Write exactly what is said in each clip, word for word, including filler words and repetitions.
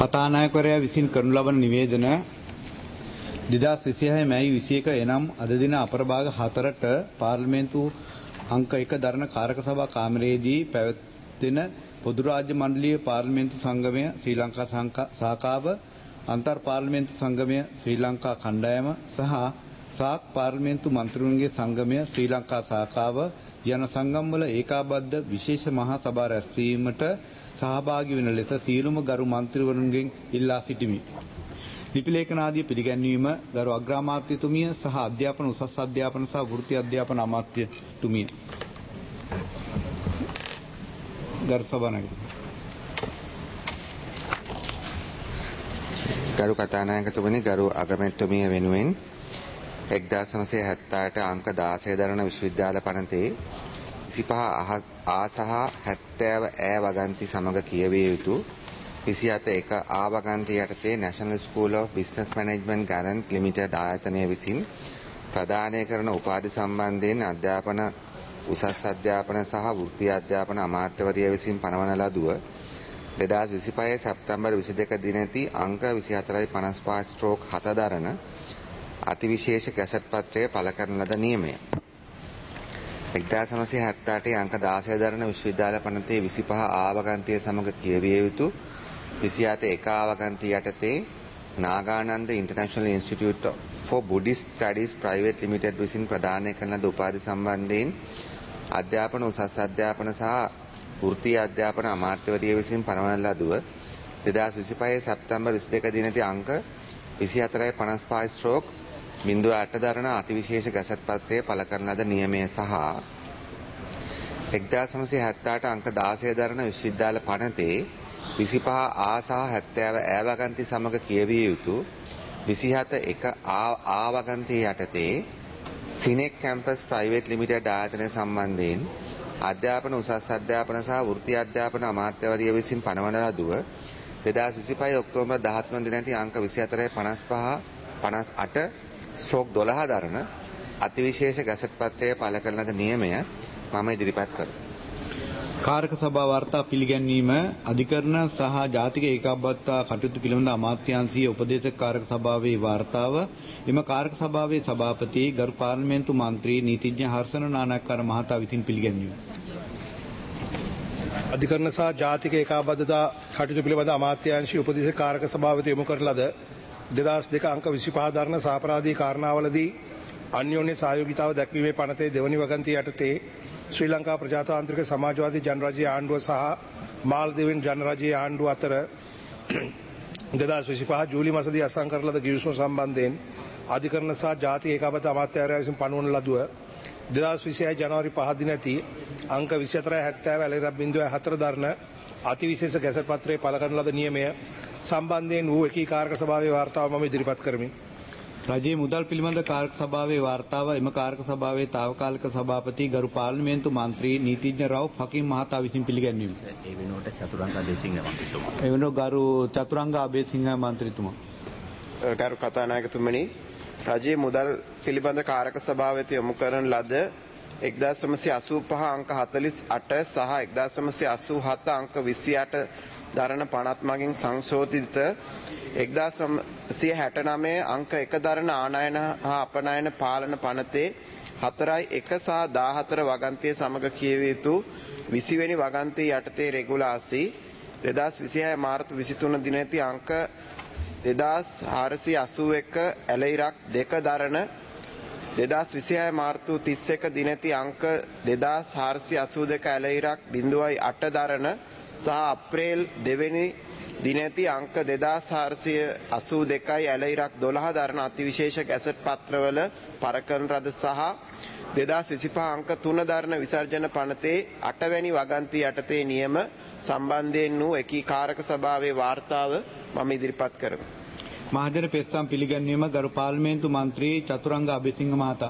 කතානායකවරයා විසින් කරනු ලබන නිවේදන දෙදහස් විසිහය මැයි විසිඑක එනම් අද දින අපරභාග හතරට පාර්ලිමේන්තු අංක එක දරණ කාරක සභා කාමරයේදී පැවැත්වෙන පොදු රාජ්‍ය මණ්ඩලීය පාර්ලිමේන්තු සංගමය ශ්‍රී ලංකා සහකාව අන්තර් පාර්ලිමේන්තු සංගමය ශ්‍රී ලංකා කණ්ඩායම සහ සාක් පාර්ලිමේන්තු මන්ත්‍රීවරුන්ගේ සංගමය ශ්‍රී ලංකා සහකාව යන සංගම්වල ඒකාබද්ධ විශේෂ මහා සභා රැස්වීමට සහභාගී වන ලෙස සියලුම ගරු මන්ත්‍රීවරුන්ගෙන් ඉල්ලා සිටිමි. ලිපි ලේඛන ආදී පිළිගැන්වීම ගරු අග්‍රාමාත්‍යතුමිය සහ අධ්‍යාපන උසස් අධ්‍යාපන සහ වෘත්ති අධ්‍යාපන අමාත්‍යතුමිය. ගරු සභානායක ගරු කතානායකතුමනි, ගරු අගමැතිතුමිය වෙනුවෙන් එක්දාස් නවසිය හැත්තෑට අංක දාසය දරන විශ්වවිද්‍යාල පනතේ විසිපහ ආ සහ හැත්තෑව ඈ වගන්ති සමග කියවිය යුතු විසිහත එක ආ වගන්ති යටතේ National School of Business Management Guarant Limited ආයතනය විසින් ප්‍රදානය කරන උපාධි සම්බන්ධයෙන් අධ්‍යාපන උසස් අධ්‍යාපන සහ වෘත්ති අධ්‍යාපන අමාත්‍යවරිය විසින් පනවන ලදුව දෙදහස් විසිපහ සැප්තැම්බර් විසිදෙක දිනැති අංක විසිහතරයි පනස් පහ ස්ට්‍රෝක් හත දරන අතිවිශේෂ ගැසට් පත්‍රය පළ කරන ලද නියමය. එක්දාස් නවසිය හැත්තෑට අංක දාසය දරන විශ්වවිද්‍යාල පනතේ විසිපහ ආ වගන්තිය සමග කියවිය යුතු විසිහත එක ආ වගන්තිය යටතේ Nagananda international institute for Buddhist Studies Private Limited විසින් ප්‍රදානය කරන ලද උපාධි සම්බන්ධයෙන් අධ්‍යාපන උසස් අධ්‍යාපන සහ වෘත්තීය අධ්‍යාපන අමාත්‍යවරිය විසින් පනවන ලදුව දෙදහස් විසිපහ සැප්තැම්බර් විසිදෙක දිනති අංක විසිහතරයි පනස් පහ ස්ට්‍රෝක් බිංදුව අට දරන අතිවිශේෂ ගැසට් පත්‍රය පළ කරන ලද නියමය සහ එක්දාස් නවසිය හැත්තෑට අංක දාසය දරන විශ්වවිද්‍යාල පනතේ විසිපහ ආ සහ හැත්තෑව ඈ වගන්ති සමග කියවිය යුතු විසිහත එක ආ වගන්තිය යටතේ සිනෙක් කැම්පස් ප්‍රයිවේට් ලිමිටඩ් ආයතනය සම්බන්ධයෙන් අධ්‍යාපන උසස් අධ්‍යාපන සහ වෘත්ති අධ්‍යාපන අමාත්‍යවරිය විසින් පනවන ලදුව දෙදහස් විසිපහ ඔක්තෝබර් දහතුන දිනැති අංක විසිහතරයි පනස් පහ පනස් අට ස්ට්‍රෝක් දොළහ දරන අතිවිශේෂ ගැසට් පත්‍රය පළ කරන ලද නියමය මම ඉදිරිපත් කරමි. කාරක සභා වාර්තා පිළිගැන්වීම අධිකරණ සහ ජාතික ඒකාබද්ධතා කටයුතු පිළිබඳ අමාත්‍යාංශීය උපදේශක කාරක සභාවේ වාර්තාව එම කාරක සභාවේ සභාපති ගරු පාර්ලිමේන්තු මන්ත්‍රී නීතිඥ හර්ෂණ නානායක්කාර මහතා විසින් පිළිගැන්වීම. අධිකරණ සහ ජාතික ඒකාබද්ධතා කටයුතු පිළිබඳ අමාත්‍යාංශීය උපදේශක කාරක සභාවට යොමු කරන ලද දෙදහස් දෙක අංක විසිපහ දරන සාපරාධී කාරණාවලදී අන්‍යෝන්‍ය සහයෝගීතාව දැක්වීමේ පනතේ දෙවනි වගන්තිය යටතේ ශ්‍රී ලංකා ප්‍රජාතාන්ත්‍රික සමාජවාදී ජනරජයේ ආණ්ඩුව සහ මාල්දීවෙන් ජනරජයේ ආණ්ඩුව අතර දෙදහස් විසිපහ ජූලි මාසදී අසං කරන ලද ගිවිසුම සම්බන්ධයෙන් අධිකරණ සහ ජාතික ඒකාබද්ධ අමාත්‍යාංශය විසින් පනවන ලදුව දෙදහස් විසිහය ජනවාරි පහ දිනැති අංක විසිහතරයි හැත්තෑව ඇලෙරක් බිංදුව හතර දරන අතිවිශේෂ ගැසට් පත්‍රයේ පළ කරන ලද නියමය සම්බන්ධයෙන් වූ එකී කාරක සභාවේ වාර්තාව මම ඉදිරිපත් කරමි. රජයේ මුදල් පිළිබඳ කාරක සභාවේ වාර්තාව එම කාරක සභාවේ තාවකාලික සභාපති ගරු පාර්ලිමේන්තු මන්ත්‍රී නීතිඥ රවුෆ් හකීම් මහතා විසින් පිළිගැන්වීම. ඒ වෙනුවට චතුරංග අබේසිංහ මන්ත්‍රීතුමා. ඒ වෙනුවට ගරු චතුරංග අබේසිංහ මන්ත්‍රීතුමා. ගරු කතානායකතුමනි, රජයේ මුදල් පිළිබඳ කාරක සභාවට යොමු කරන ලද එක්දාස් නවසිය අසූපහ අංක හතළිස් අට සහ එක්දාස් නවසිය අසූහත අංක විසිඅට දරන පනත් මගින් සංශෝධිත එක්දාස් නවසිය හැටනවය අංක එක දරන ආනයන හා අපනයන පාලන පනතේ හතරයි එක සහ දාහතර වගන්තිය සමග කියවිය යුතු විසිවෙනි වගන්තිය යටතේ රෙගුලාසි දෙදහස් විසිහය මාර්තු විසිතුන දිනැති අංක දෙදහස් හාරසිය අසූ එක ඇලයිරක් දෙක දරන දෙදහස් විසිහය මාර්තු තිස් එක දිනැති අංක දෙදහස් හාරසිය අසූ දෙක ඇලයිරක් බිංදුවයි අට දරන සහ අප්‍රේල් දෙවැනි දිනැති අංක දෙදහස් හාරසිය අසූ දෙකයි ඇලයිරක් දොළහ දරන අතිවිශේෂ ගැසට් පත්‍රවල පරකරන රද සහ දෙදහස් විසිපහ අංක තුන දරන විසර්ජන පනතේ අටවැනි වගන්තිය යටතේ නියම සම්බන්ධයෙන් වූ එකී කාරක සභාවේ වාර්තාව මම ඉදිරිපත් කරමි. මහජන පෙත්සම් පිළිගැන්වීම ගරු පාර්ලිමේන්තු මන්ත්‍රී චතුරංග අබේසිංහ මහතා.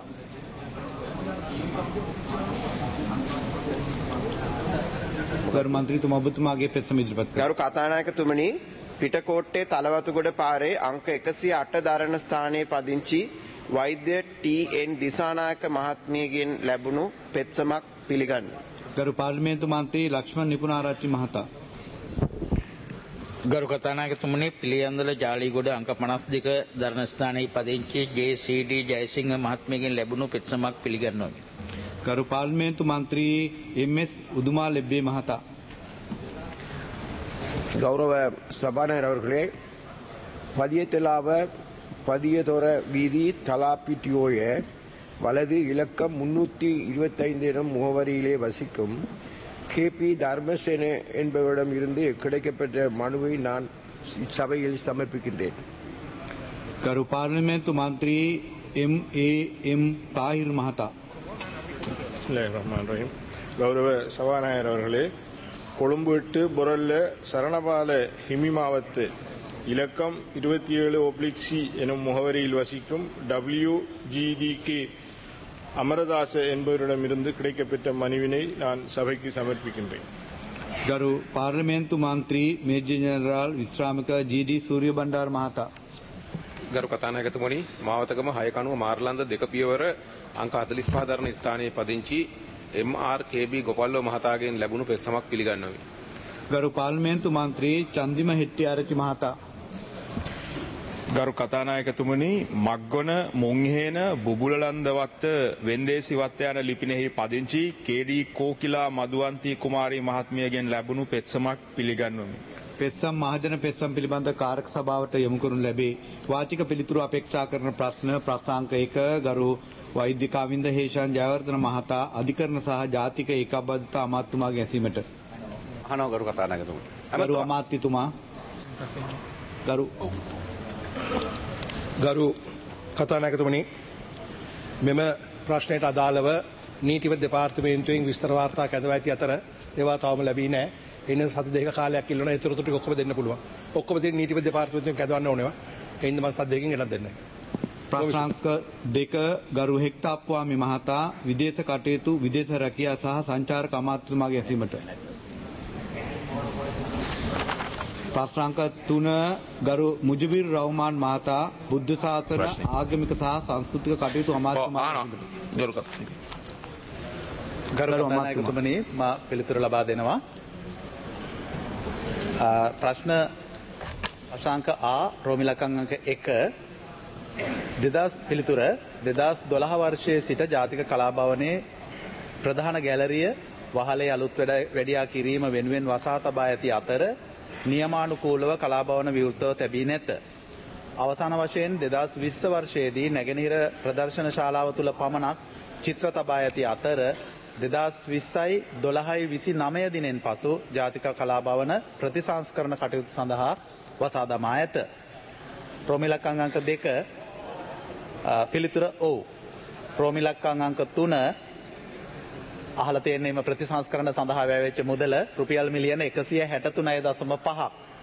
ගරු මන්ත්‍රීතුමා ඔබතුමාගේ පෙත්සම ඉදිරිපත් කරන්න. ගරු කතානායකතුමනි, පිටකොට්ටේ තලවතුගොඩ පාරේ අංක එකසිය අට දරන ස්ථානයේ පදිංචි වෛද්‍ය ටී.එන්. දිසානායක මහත්මියගෙන් ලැබුණු පෙත්සමක් පිළිගන්න. ගරු පාර්ලිමේන්තු මන්ත්‍රී ලක්ෂ්මන් නිපුණාරච්චි මහතා. ගරු කතානායකතුමනි පිළියන්දල ජාලීගොඩ අංක පනස් දෙක දරණ ස්ථානයේ පදිංචි ජේ සී ඩී ජයසිංහ මහත්මයාගෙන් ලැබුණු පෙත්සමක් පිළිගන්නවා. ගරු පාර්ලිමේන්තු මන්ත්‍රී එම් එස් උදුමා ලෙබ්බේ මහතා. கௌரவ சபாநாயகர் அவர்களே, பதியத்தலாவ பதியதோர வீதி தலாப்பிட்டியோய வலது இலக்கம் முன்னூற்றி இருபத்தைந்து எனும் முகவரியிலே வசிக்கும் கே பி தர்மசேன என்பவரிடம் இருந்து கிடைக்கப்பட்ட மனுவை நான் இச்சபையில் சமர்ப்பிக்கின்றேன். ගරු පාර්ලිමේන්තු මන්ත්‍රී එම් ඒ එම් තාහිර් මහතා. பிஸ்மில்லாஹிர்ரஹ்மானிர்ரஹீம். கௌரவ சபாநாயகர் அவர்களே, கொழும்பு எட்டு பொரல்ல சரணபால ஹிமி மாவத்து இலக்கம் இருபத்தி ஏழு ஒப்ளிக் சி எனும் முகவரியில் வசிக்கும் W G D K Amaradasa என்பவரிடமிருந்து கிடைக்கப்பட்ட மனுவினை நான் சபைக்கு சமர்ப்பிக்கின்றேன். ගරු පාර්ලිමේන්තු මන්ත්‍රී මේජර් ජෙනරාල් විශ්‍රාමික ජී ඩී සූරිය බණ්ඩාර මහතා. ගරු කතානායකතුමනි, මාවතගම හය කණුව මාර්ලන්ද දෙක පියවර අංක හතළිස් පහ දරන ස්ථානයේ පදිංචි එම් ආර් කේ බී ගෝපල්ලෝ මහතාගෙන් ලැබුණු පෙත්සමක් පිළිගන්නවා. ගරු පාර්ලිමේන්තු මන්ත්‍රී චන්දිම හෙට්ටිආරච්චි මහතා. ගරු කතානායකතුමනි, මග්ගොන මුංහේන බුබුලලන්දවත්ත වෙන්දේසි වත්ත යන ලිපිනෙහි පදිංචි කේ ඩී කෝකිලා මදුවන්ති කුමාරී මහත්මියගෙන් ලැබුණු පෙත්සමක් පිළිගන්වමි. පෙත්සම් මහජන පෙත්සම් පිළිබඳ කාරක සභාවට යොමු කරනු ලැබේ. වාචික පිළිතුරු අපේක්ෂා කරන ප්‍රශ්න ප්‍රශ්නාංක එක ගරු වෛද්‍ය කාවින්ද හේෂාන් ජයවර්ධන මහතා අධිකරණ සහ ජාතික ඒකාබද්ධතා අමාත්‍යතුමාගේ ඇසීමට. අහනවා ගරු කතානායකතුමනි. ගරු අමාත්‍යතුමා. ගරු ගරු කතානායකතුමනි, මෙම ප්‍රශ්නයට අදාළව නීතිව දෙපාර්තමේන්තුවෙන් විස්තර වාර්තා කැඳවා ඇති අතර ඒවා තවම ලැබී නැහැ. ඒ නිසා සති දෙක කාලයක් ඉල්ලන ඒ තොරතුරු ටික ඔක්කොම දෙන්න පුළුවන්. ඔක්කොම දෙන්න නීතිව දෙපාර්තමේන්තුවෙන් කැඳවන්න ඕනේවා. ඒ හින්දා මම සති දෙකකින් ගෙනත් දෙන්නම්. ප්‍රශ්නාංක දෙක ගරු හෙක්ටාප්වාමි මහතා විදේශ කටයුතු විදේශ රැකියා සහ සංචාරක අමාත්‍යතුමාගේ ඇසීමට. ප්‍රශ්නාංක තුන ගරු මුජිබුර් රහ්මාන් මහතා බුද්ධ ශාසන ආගමික සහ සංස්කෘතික කටයුතු අමාත්‍යතුමාගේ ඇසීමට. ගරු කතානායකතුමනි, මා පිළිතුරු ලබා දෙනවා. ප්‍රශ්න ප්‍රශ්නාංක ආ රෝමිලකං අංක එක දෙදස් පිළිතුර දෙදස් දොළහ වර්ෂයේ සිට ජාතික කලාභවනයේ ප්‍රධාන ගැලරිය වහලේ අලුත් වැඩියා කිරීම වෙනුවෙන් වසා තබා ඇති අතර නියමානුකූලව කලාභවන විවෘතව තැබී නැත. අවසාන වශයෙන් දෙදස් විස්ස වර්ෂයේදී නැගෙනහිර ප්‍රදර්ශන ශාලාව තුළ පමණක් චිත්‍ර තබා ඇති අතර දෙදස් විස්සයි දොළහයි විසි නවය දිනෙන් පසු ජාතික කලාභවන ප්‍රතිසංස්කරණ කටයුතු සඳහා වසා දමා ඇත. ප්‍රෝමිලක්කං අංක දෙක පිළිතුර ඔව්. ප්‍රෝමිලක්කං අංක තුන අහල තියෙන්නේම ප්‍රතිසංස්කරණ සඳහා වැයවෙච්ච මුදල රුපියල් මිලියන එකසිය හැට තුනයි දශම පහ.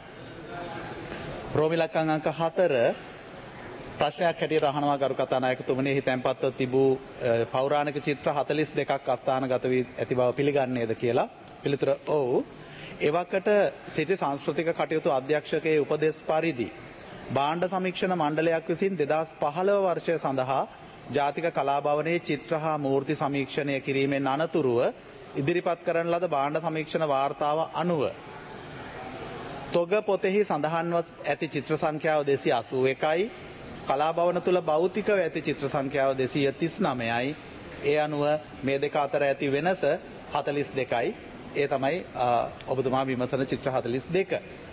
ප්‍රෝමිලක්කං අංක හතර ප්‍රශ්නයක් හැටියට අහනවා ගරු කතානායකතුමනි, එහි තැන්පත්ව තිබූ පෞරාණික චිත්‍ර හතළිස් දෙකක් අස්ථානගත වී ඇති බව පිළිගන්නේද කියලා. පිළිතුර ඔව්. එවකට සිටි සංස්කෘතික කටයුතු අධ්‍යක්ෂකයේ උපදෙස් පරිදි භාණ්ඩ සමීක්ෂණ මණ්ඩලයක් විසින් දෙදස් පහළව වර්ෂය සඳහා ජාතික කලාභවනයේ චිත්‍ර හා මූර්ති සමීක්ෂණය කිරීමෙන් අනතුරුව ඉදිරිපත් කරන ලද භාණ්ඩ සමීක්ෂණ වාර්තාව අනුව තොග පොතෙහි සඳහන්ව ඇති චිත්‍ර සංඛ්‍යාව දෙසිය අසූ එකයි, කලාභවන තුළ භෞතිකව ඇති චිත්‍ර සංඛ්‍යාව දෙසිය තිස් නවයයි. ඒ අනුව මේ දෙක අතර ඇති වෙනස හතළිස් දෙකයි. ඒ තමයි ඔබතුමා විමසන චිත්‍ර හතළිස් දෙක.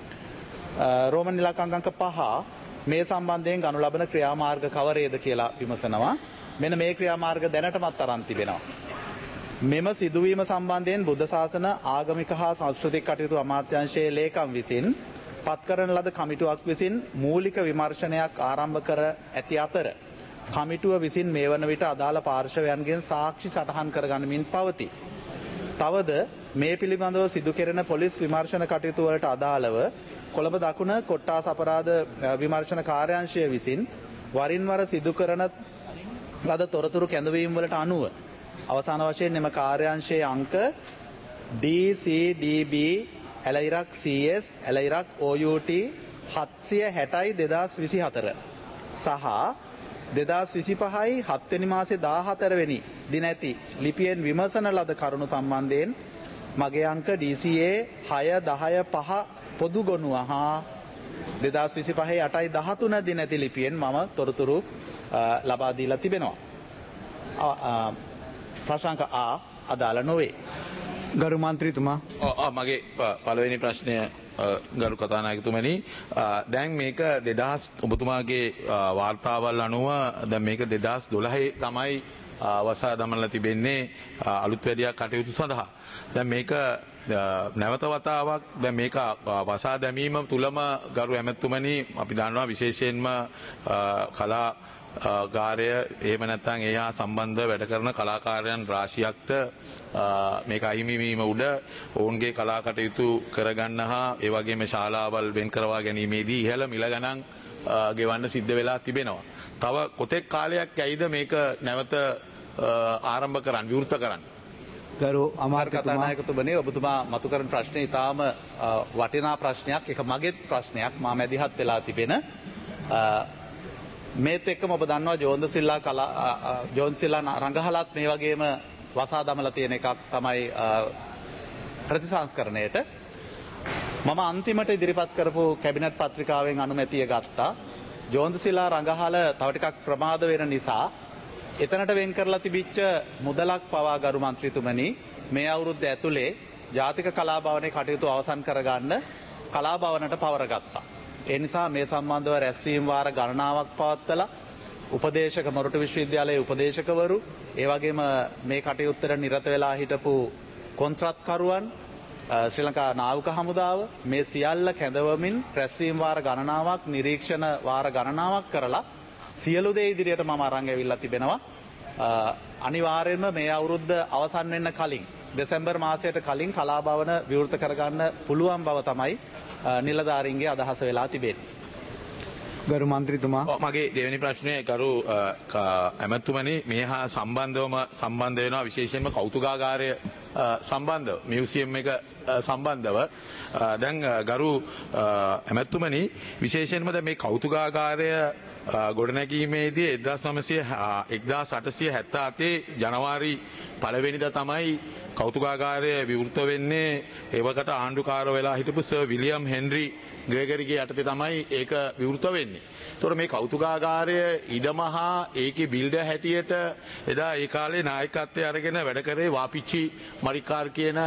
රෝමන් ඉලක්කංක අංක පහ මේ සම්බන්ධයෙන් ගනු ලබන ක්‍රියාමාර්ග කවරේද කියලා විමසනවා. මෙන්න මේ ක්‍රියාමාර්ග දැනටමත් අරන් තිබෙනවා. මෙම සිදුවීම සම්බන්ධයෙන් බුද්ධ ශාසන ආගමික හා සංස්කෘතික කටයුතු අමාත්‍යාංශයේ ලේකම් විසින් පත් කරන ලද කමිටුවක් විසින් මූලික විමර්ශනයක් ආරම්භ කර ඇති අතර කමිටුව විසින් මේ වන විට අදාළ පාර්ශවයන්ගෙන් සාක්ෂි සටහන් කරගනිමින් පවතී. තවද මේ පිළිබඳව සිදු කෙරෙන පොලිස් විමර්ශන කටයුතු වලට අදාළව කොළඹ දකුණ කොට්ටාස අපරාධ විමර්ශන කාර්යාංශය විසින් වරින් වර සිදු කරන ලද තොරතුරු කැඳවීම් වලට අනුව අවසාන වශයෙන් එම කාර්යාංශයේ අංක ඩී සී ඩී බී එලයිරක් සී එස් එලයිරක් ඕ යූ ටී හත්සිය හැටයි දෙදස් විසි හතර සහ දෙදස් විසි පහයි හත්වෙනි මාසේ දාහතර වෙනි දින ඇති ලිපියෙන් විමසන ලද කරුණු සම්බන්ධයෙන් මගේ අංක ඩී සී ඒ හය දහය පහ පොදු ගොනුව හා දෙදහස් විසිපහේ අටයි දහතුන දින ඇති ලිපියෙන් මම තොරතුරු ලබා දීලා තිබෙනවා. ප්‍රශ්නාංක ආ අදාළ නොවේ. ගරු මන්ත්‍රීතුමා මගේ පළවෙනි ප්‍රශ්නය ගරු කතානායකතුමනි දැන් මේක දෙදහස් ඔබතුමාගේ වාර්තාවල් අනුව දැන් මේක දෙදහස් දොළහේ තමයි වසා දමනලා තිබෙන්නේ අලුත් වැඩියා කටයුතු සඳහා. දැන් මේක නැවත වතාවක් දැන් මේක වසා දැමීම තුලම ගරු ඇමතුමනි අපි දන්නවා විශේෂයෙන්ම කලා ගාරය එහෙම නැත්නම් ඒ හා සම්බන්ධ වැඩ කරන කලාකාරයන් රාශියක්ට මේක අහිමි වීම උඩ ඔවුන්ගේ කලා කටයුතු කරගන්න හා ඒ වගේම ශාලාවල් වෙන් කරවා ගැනීමේදී ඉහළ මිල ගණන් ගෙවන්න සිද්ධ වෙලා තිබෙනවා. තව කොතෙක් කාලයක් ඇයිද මේක නැවත ආරම්භ කරන්න විවෘත කරන්න? ගරු අමාත්‍ය කතානායකතුමනි ඔබතුමා මතු කරන ප්‍රශ්නේ ඉතාම වටිනා ප්‍රශ්නයක්. ඒක මගේත් ප්‍රශ්නයක්. මා මැදිහත් වෙලා තිබෙන මේත් එක්කම ඔබ දන්නවා ජෝන්දසිල්ලා කලා ජෝන්සිල්ලා රංගහලත් මේ වගේම වසා දමලා තියෙන එකක් තමයි ප්‍රතිසංස්කරණයට. මම අන්තිමට ඉදිරිපත් කරපු කැබිනට් පත්‍රිකාවෙන් අනුමැතිය ගත්තා. ජෝන්දසිල්ලා රංගහල තව ටිකක් ප්‍රමාද වෙන නිසා එතනට වෙන් කරලා තිබිච්ච මුදලක් පවා ගරු මන්ත්‍රීතුමනි මේ අවුරුද්ද ඇතුලේ ජාතික කලා භවනයේ කටයුතු අවසන් කරගන්න කලා භවනට පවරගත්තා. ඒ නිසා මේ සම්බන්ධව රැස්වීම් වාර ගණනාවක් පවත්වලා උපදේශක මොරටු විශ්වවිද්‍යාලයේ උපදේශකවරු ඒ වගේම මේ කටයුත්තට නිරත වෙලා හිටපු කොන්ත්‍රාත්කරුවන් ශ්‍රී ලංකා නාවික හමුදාව මේ සියල්ල කැඳවමින් රැස්වීම් වාර ගණනාවක් නිරීක්ෂණ වාර ගණනාවක් කරලා සියලු දේ ඉදිරියට මම අරන් ඇවිල්ලා තිබෙනවා. අනිවාර්යයෙන්ම මේ අවුරුද්ද අවසන් වෙන්න කලින් දෙසැම්බර් මාසයට කලින් කලා භවන විවෘත කරගන්න පුළුවන් බව තමයි නිලධාරීන්ගේ අදහස වෙලා තිබෙන්නේ. ගරු මන්ත්‍රීතුමා මගේ දෙවෙනි ප්‍රශ්නය ගරු ඇමතුමනි මේ හා සම්බන්ධවම සම්බන්ධ වෙනවා විශේෂයෙන්ම කෞතුකාගාරය සම්බන්ධව මියුසියම් එක සම්බන්ධව දැන් ගරු ඇමතුමනි විශේෂයෙන්ම දැන් මේ කෞතුකාගාරය ගොඩනැගීමේදී එක්දාස් අටසිය හැත්තෑ අතේ ජනවාරි පළවෙනිදා තමයි කෞතුකාගාරය විවෘත වෙන්නේ. ඒවකට ආණ්ඩුකාර වෙලා හිටපු සර් විලියම් හෙන්රි ග්‍රෙගරිගේ යටතේ තමයි ඒක විවෘත වෙන්නේ. ඒතකොට මේ කෞතුකාගාරය ඉඩම හා ඒකේ බිල්ඩර් හැටියට එදා ඒ කාලේ නායකත්වයේ අරගෙන වැඩ කරේ වාපිච්චි මරිකාර් කියන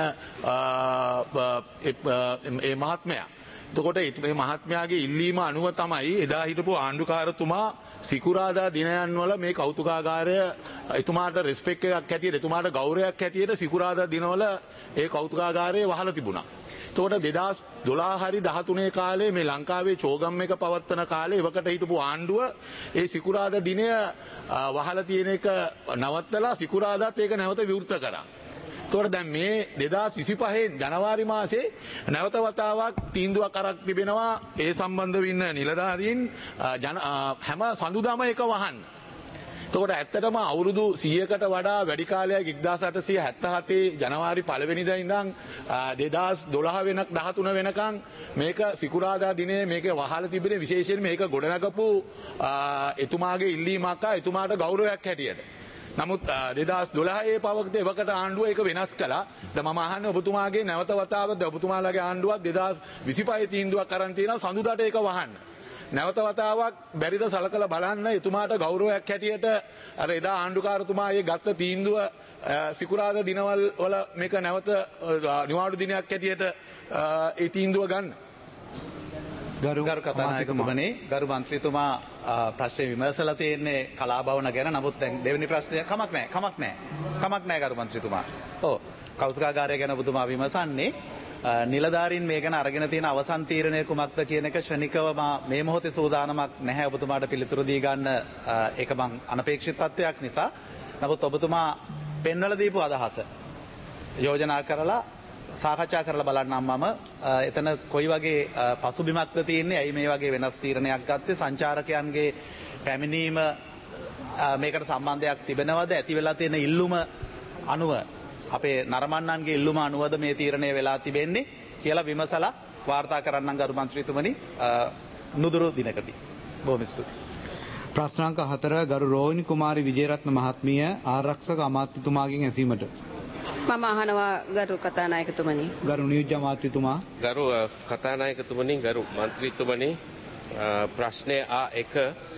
ඒ මහත්මයා. එතකොට මේ මහත්මයාගේ ඉල්ලීම අනුව තමයි එදා හිටපු ආණ්ඩුකාරතුමා සිකුරාදා දිනයන් වල මේ කෞතුකාගාරය එතුමාට රෙස්පෙක්ට් එකක් හැටියට එතුමාට ගෞරවයක් හැටියට සිකුරාදා දිනවල ඒ කෞතුකාගාරය වහලා තිබුණා. එතකොට දෙදහස් දොළහ හරි දහතුනේ කාලේ මේ ලංකාවේ චෝගම් එක පවත්වන කාලේ එවකට හිටපු ආණ්ඩුව ඒ සිකුරාදා දිනය වහලා තියෙන එක නවත්තලා සිකුරාදාත් ඒක නැවත විවෘත කරා. එතකොට දැන් මේ දෙදහස් විසිපහේ ජනවාරි මාසේ නැවත වතාවක් තීන්දුවක් අරක් තිබෙනවා ඒ සම්බන්ධව ඉන්න නිලධාරීන් හැම සඳුදාම එක වහන්න. එතකොට ඇත්තටම අවුරුදු සීයකට වඩා වැඩි කාලයක් එක්දාස් අටසිය හැත්තෑ හතේ ජනවාරි පළවෙනිදා ඉඳන් දෙදහස් දොළහ වෙනක් දහතුන වෙනකන් මේක සිකුරාදා දිනේ මේක වහලා තිබෙන විශේෂයෙන් මේක ගොඩනගපු එතුමාගේ ඉල්ලීමක් එතුමාට ගෞරවයක් හැටියට. නමුත් දෙදහස් දොළහේ පවකද එවකට ආණ්ඩුව ඒක වෙනස් කළා. දැන් මම අහන්නේ ඔබතුමාගේ නැවත වතාවක් ඔබතුමාලාගේ ආණ්ඩුවක් දෙදහස් විසිපහේ තීන්දුවක් අරන් තියෙනවා සඳුදාට ඒක වහන්න. නැවත වතාවක් බැරිද සලකලා බලන්න එතුමාට ගෞරවයක් හැටියට අර එදා ආණ්ඩුකාරතුමා ඒ ගත්ත තීන්දුව සිකුරාදා දිනවල වල මේක නැවත නිවාඩු දිනයක් හැටියට ඒ තීන්දුව ගන්න. ගරු කතානායකතුමනි ගරු මන්ත්‍රීතුමා ප්‍රශ්නේ විමසලා තියෙන්නේ කලා භවන ගැන. නමුත් දැන් දෙවෙනි ප්‍රශ්නය කමක් නැහැ කමක් නැහැ කමක් නැහැ ගරු මන්ත්‍රීතුමා. ඔව් කෞතුකාගාරය ගැන ඔබතුමා විමසන්නේ නිලධාරීන් මේ ගැන අරගෙන තියෙන අවසන් තීරණය කුමක්ද කියන එක ශනිකව මේ මොහොතේ සූදානමක් නැහැ ඔබතුමාට පිළිතුරු දී ගන්න. ඒක මං අනපේක්ෂිත තත්වයක් නිසා. නමුත් ඔබතුමා පෙන්වලා දීපු අදහස යෝජනා කරලා සාකච්ඡා කරලා බලන්නම් මම එතන කොයි වගේ පසුබිමක්ද තියෙන්නේ ඇයි මේ වගේ වෙනස් තීරණයක් ගත්තේ සංචාරකයන්ගේ පැමිණීම මේකට සම්බන්ධයක් තිබෙනවද ඇති වෙලා තියෙන ඉල්ලුම අනුව අපේ නරඹන්නන්ගේ ඉල්ලුම අනුවද මේ තීරණය වෙලා තිබෙන්නේ කියලා විමසලා වාර්තා කරන්නම් ගරු මන්ත්‍රීතුමනි නුදුරු දිනකදී. බොහොම ස්තුතියි. ප්‍රශ්නාංක හතර ගරු රෝහිණි කුමාරි විජේරත්න මහත්මිය ආරක්ෂක අමාත්‍යතුමාගෙන් ඇසීමට. මම අහනවා ගරු කතානායකතුමනි. ගරු නියෝජ්‍ය අමාත්‍යතුමා. ගරු කතානායකතුමනි, ගරු මන්ත්‍රීතුමනි, ප්‍රශ්නය ආ එක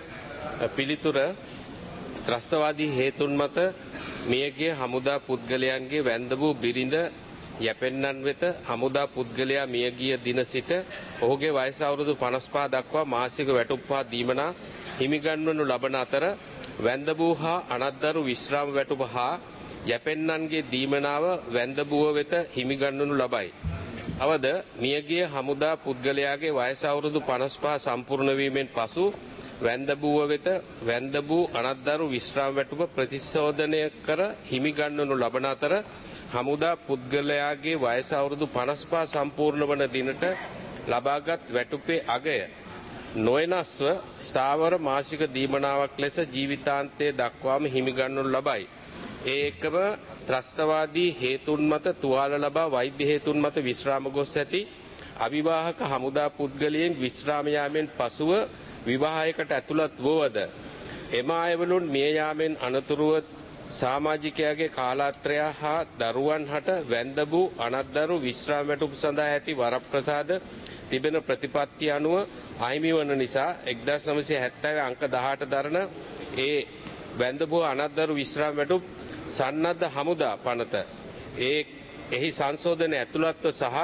පිළිතුර ත්‍රස්තවාදී හේතුන් මත මියගිය හමුදා පුද්ගලයන්ගේ වැන්ද වූ බිරිඳ යැපෙන්නන් වෙත හමුදා පුද්ගලයා මියගිය දින සිට ඔහුගේ වයස අවුරුදු පනස් පහ දක්වා මාසික වැටුප් පහ දීමනා හිමිගන්වනු ලබන අතර වැන්ද වූ හා අනත්දරු විශ්‍රාම වැටුප හා යැපෙන්නන්ගේ දීමනාව වැන්ද වූව වෙත හිමිගන්වනු ලබයි. අවද මියගිය හමුදා පුද්ගලයාගේ වයස අවුරුදු පනස් පහ සම්පූර්ණ වීමෙන් පසු වැන්ද වූව වෙත වැන්ද වූ අනත්දරු විශ්‍රාම වැටුප ප්‍රතිශෝධනය කර හිමිගන්වනු ලබන අතර හමුදා පුද්ගලයාගේ වයස අවුරුදු පනස් පහ සම්පූර්ණ වන දිනට ලබාගත් වැටුපේ අගය නොවෙනස්ව ස්ථාවර මාසික දීමනාවක් ලෙස ජීවිතාන්තය දක්වාම හිමිගන්වනු ලබයි. ඒ එක්කම ත්‍රස්තවාදී හේතුන් මත තුවාල ලබා වෛද්‍ය හේතුන් මත විශ්‍රාම ගොස් ඇති අවිවාහක හමුදා පුද්ගලයන් විශ්‍රාම යාමෙන් පසුව විවාහයකට ඇතුළත් වූවද එම අයවලුන් මිය යාමෙන් අනතුරුව සමාජිකයාගේ කාලාත්‍රය හා දරුවන් හට වැන්ද වූ අනත්දරු විශ්‍රාම වැටුප් සඳහා ඇති වරප්‍රසාද තිබෙන ප්‍රතිපත්තිය අනුව අහිමි වන නිසා එක්දාස් නවසිය හැත්තෑ අංක දහඅට දරන ඒ වැන්ද වූ අනත්දරු විශ්‍රාම වැටුප් සන්නද්ධ හමුදා පනත ඒ එහි සංශෝධන ඇතුළත්ව සහ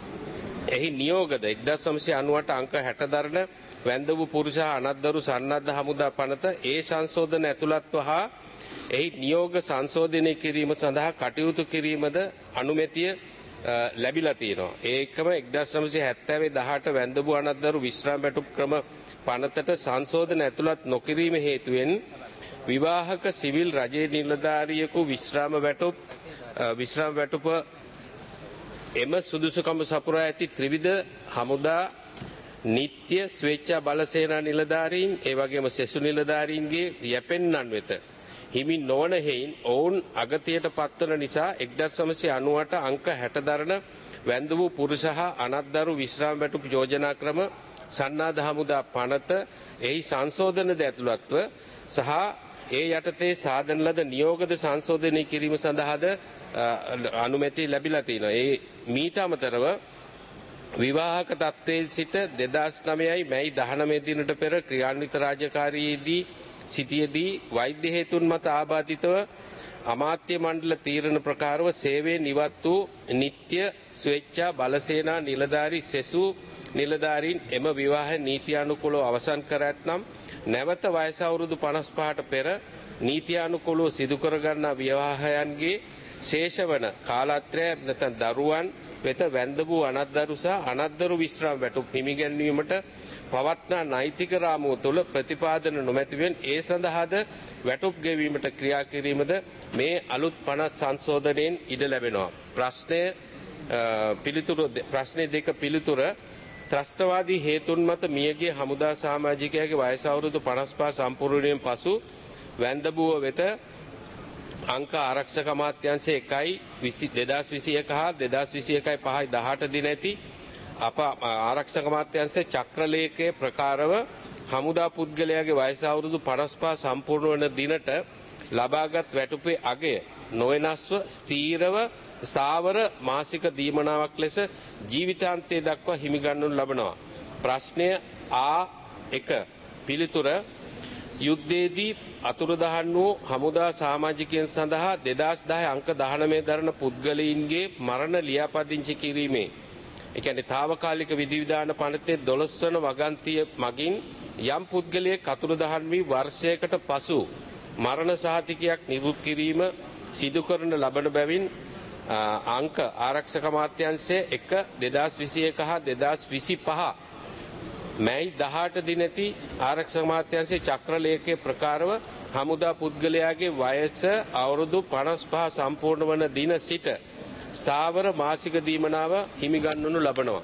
එහි නියෝගද එක්දාස් නවසිය අනූඅට අංක හැට දරන වැන්ද වූ පුරුෂ හා අනත්දරු සන්නද්ධ හමුදා පනත ඒ සංශෝධන ඇතුළත්ව හා එහි නියෝග සංශෝධනය කිරීම සඳහා කටයුතු කිරීමද අනුමැතිය ලැබිලා තියෙනවා. ඒකම එක්දාස් නවසිය හැත්තෑ දහඅට වැන්ද වූ අනත්දරු විශ්‍රාම වැටුප් ක්‍රම පනතට සංශෝධන ඇතුළත් නොකිරීම හේතුවෙන් විවාහක සිවිල් රජයේ නිලධාරියෙකු විශ්‍රාම වැටුප් විශ්‍රාම වැටුප එම සුදුසුකම සපුරා ඇති ත්‍රිවිධ හමුදා නිත්‍ය ස්වේච්ඡා බලසේනා නිලධාරීන් ඒ වගේම සෙසු නිලධාරීන්ගේ යැපෙන්නන් වෙත හිමි නොවන හේයින් ඔවුන් අගතියට පත්වන නිසා එක්දාස් නවසිය අනූඅට අංක හැට දරන වැන්ද වූ පුරුෂ හා අනත්දරු විශ්‍රාම වැටුප් යෝජනා ක්‍රම සන්නාධ හමුදා පනත එහි සංශෝධනද ඇතුළත්ව සහ ඒ යටතේ සාධන ලද නියෝගද සංශෝධනය කිරීම සඳහාද අනුමැති ලැබිලා තියෙනවා. ඒ මීට අමතරව විවාහක තත්ත්වයේ සිට දෙදාස් නවයයි මැයි දහනවය දිනට පෙර ක්‍රියාන්විත රාජකාරියේදී සිටියේදී වෛද්‍ය හේතුන් මත ආබාධිතව අමාත්‍ය මණ්ඩල තීරණ ප්‍රකාරව සේවයෙන් ඉවත් වූ නිත්‍ය ස්වේච්ඡා බලසේනා නිලධාරී සෙසු නිලධාරීන් එම විවාහ නීතියානුකූලව අවසන් කර ඇතනම් නැවත වයස අවුරුදු පනස් පහට පෙර නීතියානුකූලව සිදු කරගන්නා විවාහයන්ගේ ශේෂවන කාලත්‍රය නැත්නම් දරුවන් වෙත වැන්ද වූ අනත්දරු සහ අනත්දරු විශ්‍රාම වැටුප් හිමිගැන්වීමට පවත්නා නෛතික රාමුව තුළ ප්‍රතිපාදන නොමැතිවෙන් ඒ සඳහාද වැටුප් ගෙවීමට ක්‍රියා කිරීමද මේ අලුත් පනත් සංශෝධනයෙන් ඉඩ ලැබෙනවා. ප්‍රශ්නය පිළිතුර ප්‍රශ්නේ දෙක පිළිතුර ත්‍රස්තවාදී හේතුන් මත මියගිය හමුදා සමාජිකයාගේ වයස අවුරුදු පනස් පහ සම්පූර්ණයෙන් පසු වැන්දබුව වෙත අංක ආරක්ෂක අමාත්‍යාංශ එකයි දෙදාස් විසි එක හා දෙදාස් විසි එකයි පහයි දහඅට දින ඇති අප ආරක්ෂක අමාත්‍යාංශ චක්‍රලේඛයේ ප්‍රකාරව හමුදා පුද්ගලයාගේ වයස අවුරුදු පනස් පහ සම්පූර්ණ වන දිනට ලබාගත් වැටුපේ අගය නොවෙනස්ව ස්ථීරව ස්ථාවර මාසික දීමනාවක් ලෙස ජීවිතාන්තය දක්වා හිමිගන්වනු ලබනවා. ප්‍රශ්නය ආ එක පිළිතුර යුද්ධයේදී අතුරුදහන් වූ හමුදා සමාජිකයන් සඳහා දෙදාස් දහය අංක දහනවය දරන පුද්ගලයින්ගේ මරණ ලියාපදිංචි කිරීමේ ඒ කියන්නේ తాවකාලික විධිවිධාන පනතේ දොළොස් වන වගන්තිය මගින් යම් පුද්ගලයෙක් අතුරුදහන් වී වර්ෂයකට පසු මරණ සහතිකයක් නිරුත් කිරීම සිදු කරන ලබන බැවින් අංක ආරක්ෂක අමාත්‍යාංශය එක දෙදාස් විසි එක හා දෙදාස් විසි පහ මැයි දහඅට දින ඇති ආරක්ෂක අමාත්‍යාංශයේ චක්‍රලේඛයේ ප්‍රකාරව හමුදා පුද්ගලයාගේ වයස අවුරුදු පනස් පහ සම්පූර්ණ වන දින සිට ස්ථාවර මාසික දීමනාව හිමිගන්වනු ලබනවා.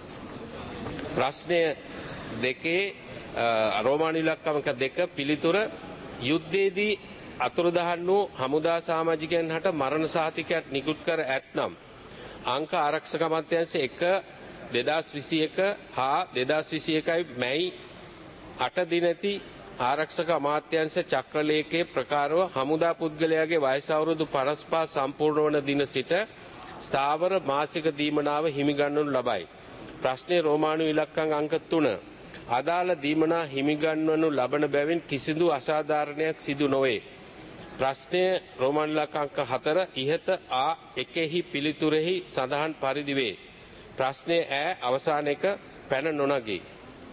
ප්‍රශ්නය දෙකේ රෝමානු ඉලක්කමක දෙක පිළිතුර යුද්ධයේදී අතුරුදහන් වූ හමුදා සමාජිකයන් හට මරණ සහතිකයක් නිකුත් කර ඇතනම් අංක ආරක්ෂක අමාත්‍යාංශ එක දෙදාස් විසි එක හා දෙදාස් විසි එකයි මැයි අට දින ඇති ආරක්ෂක අමාත්‍යාංශ චක්‍රලේඛයේ ප්‍රකාරව හමුදා පුද්ගලයාගේ වයස අවුරුදු පනස් පහ සම්පූර්ණ වන දින සිට ස්ථාවර මාසික දීමනාව හිමිගන්වනු ලබයි. ප්‍රශ්නයේ රෝමානු ඉලක්කම් අංක තුන. අදාළ දීමනා හිමිගන්වනු ලබන බැවින් කිසිදු අසාධාරණයක් සිදු නොවේ. ප්‍රශ්නය රෝමානු ඉලක්කම් අංක හතර ඉහත ආ එකෙහි පිළිතුරෙහි සඳහන් පරිදි වේ. ප්‍රශ්නයේ ඈ අවසාන එක පැන නොනගී.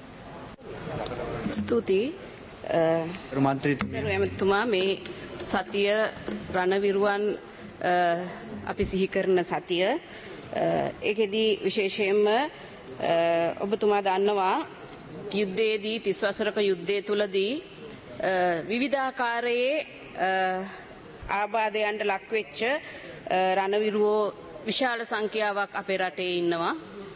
ස්තුතියි එමතුමා මේ සතිය රණවිරුවන් අපි සිහි කරන සතිය ඒකෙදී විශේෂයෙන්ම ඔබතුමා දන්නවා යුද්ධයේදී තිස් වසරක යුද්ධය තුලදී විවිධාකාරයේ ආබාධයන්ට ලක්වෙච්ච රණවිරුවෝ විශාල සංඛ්‍යාවක් අපේ රටේ ඉන්නවා.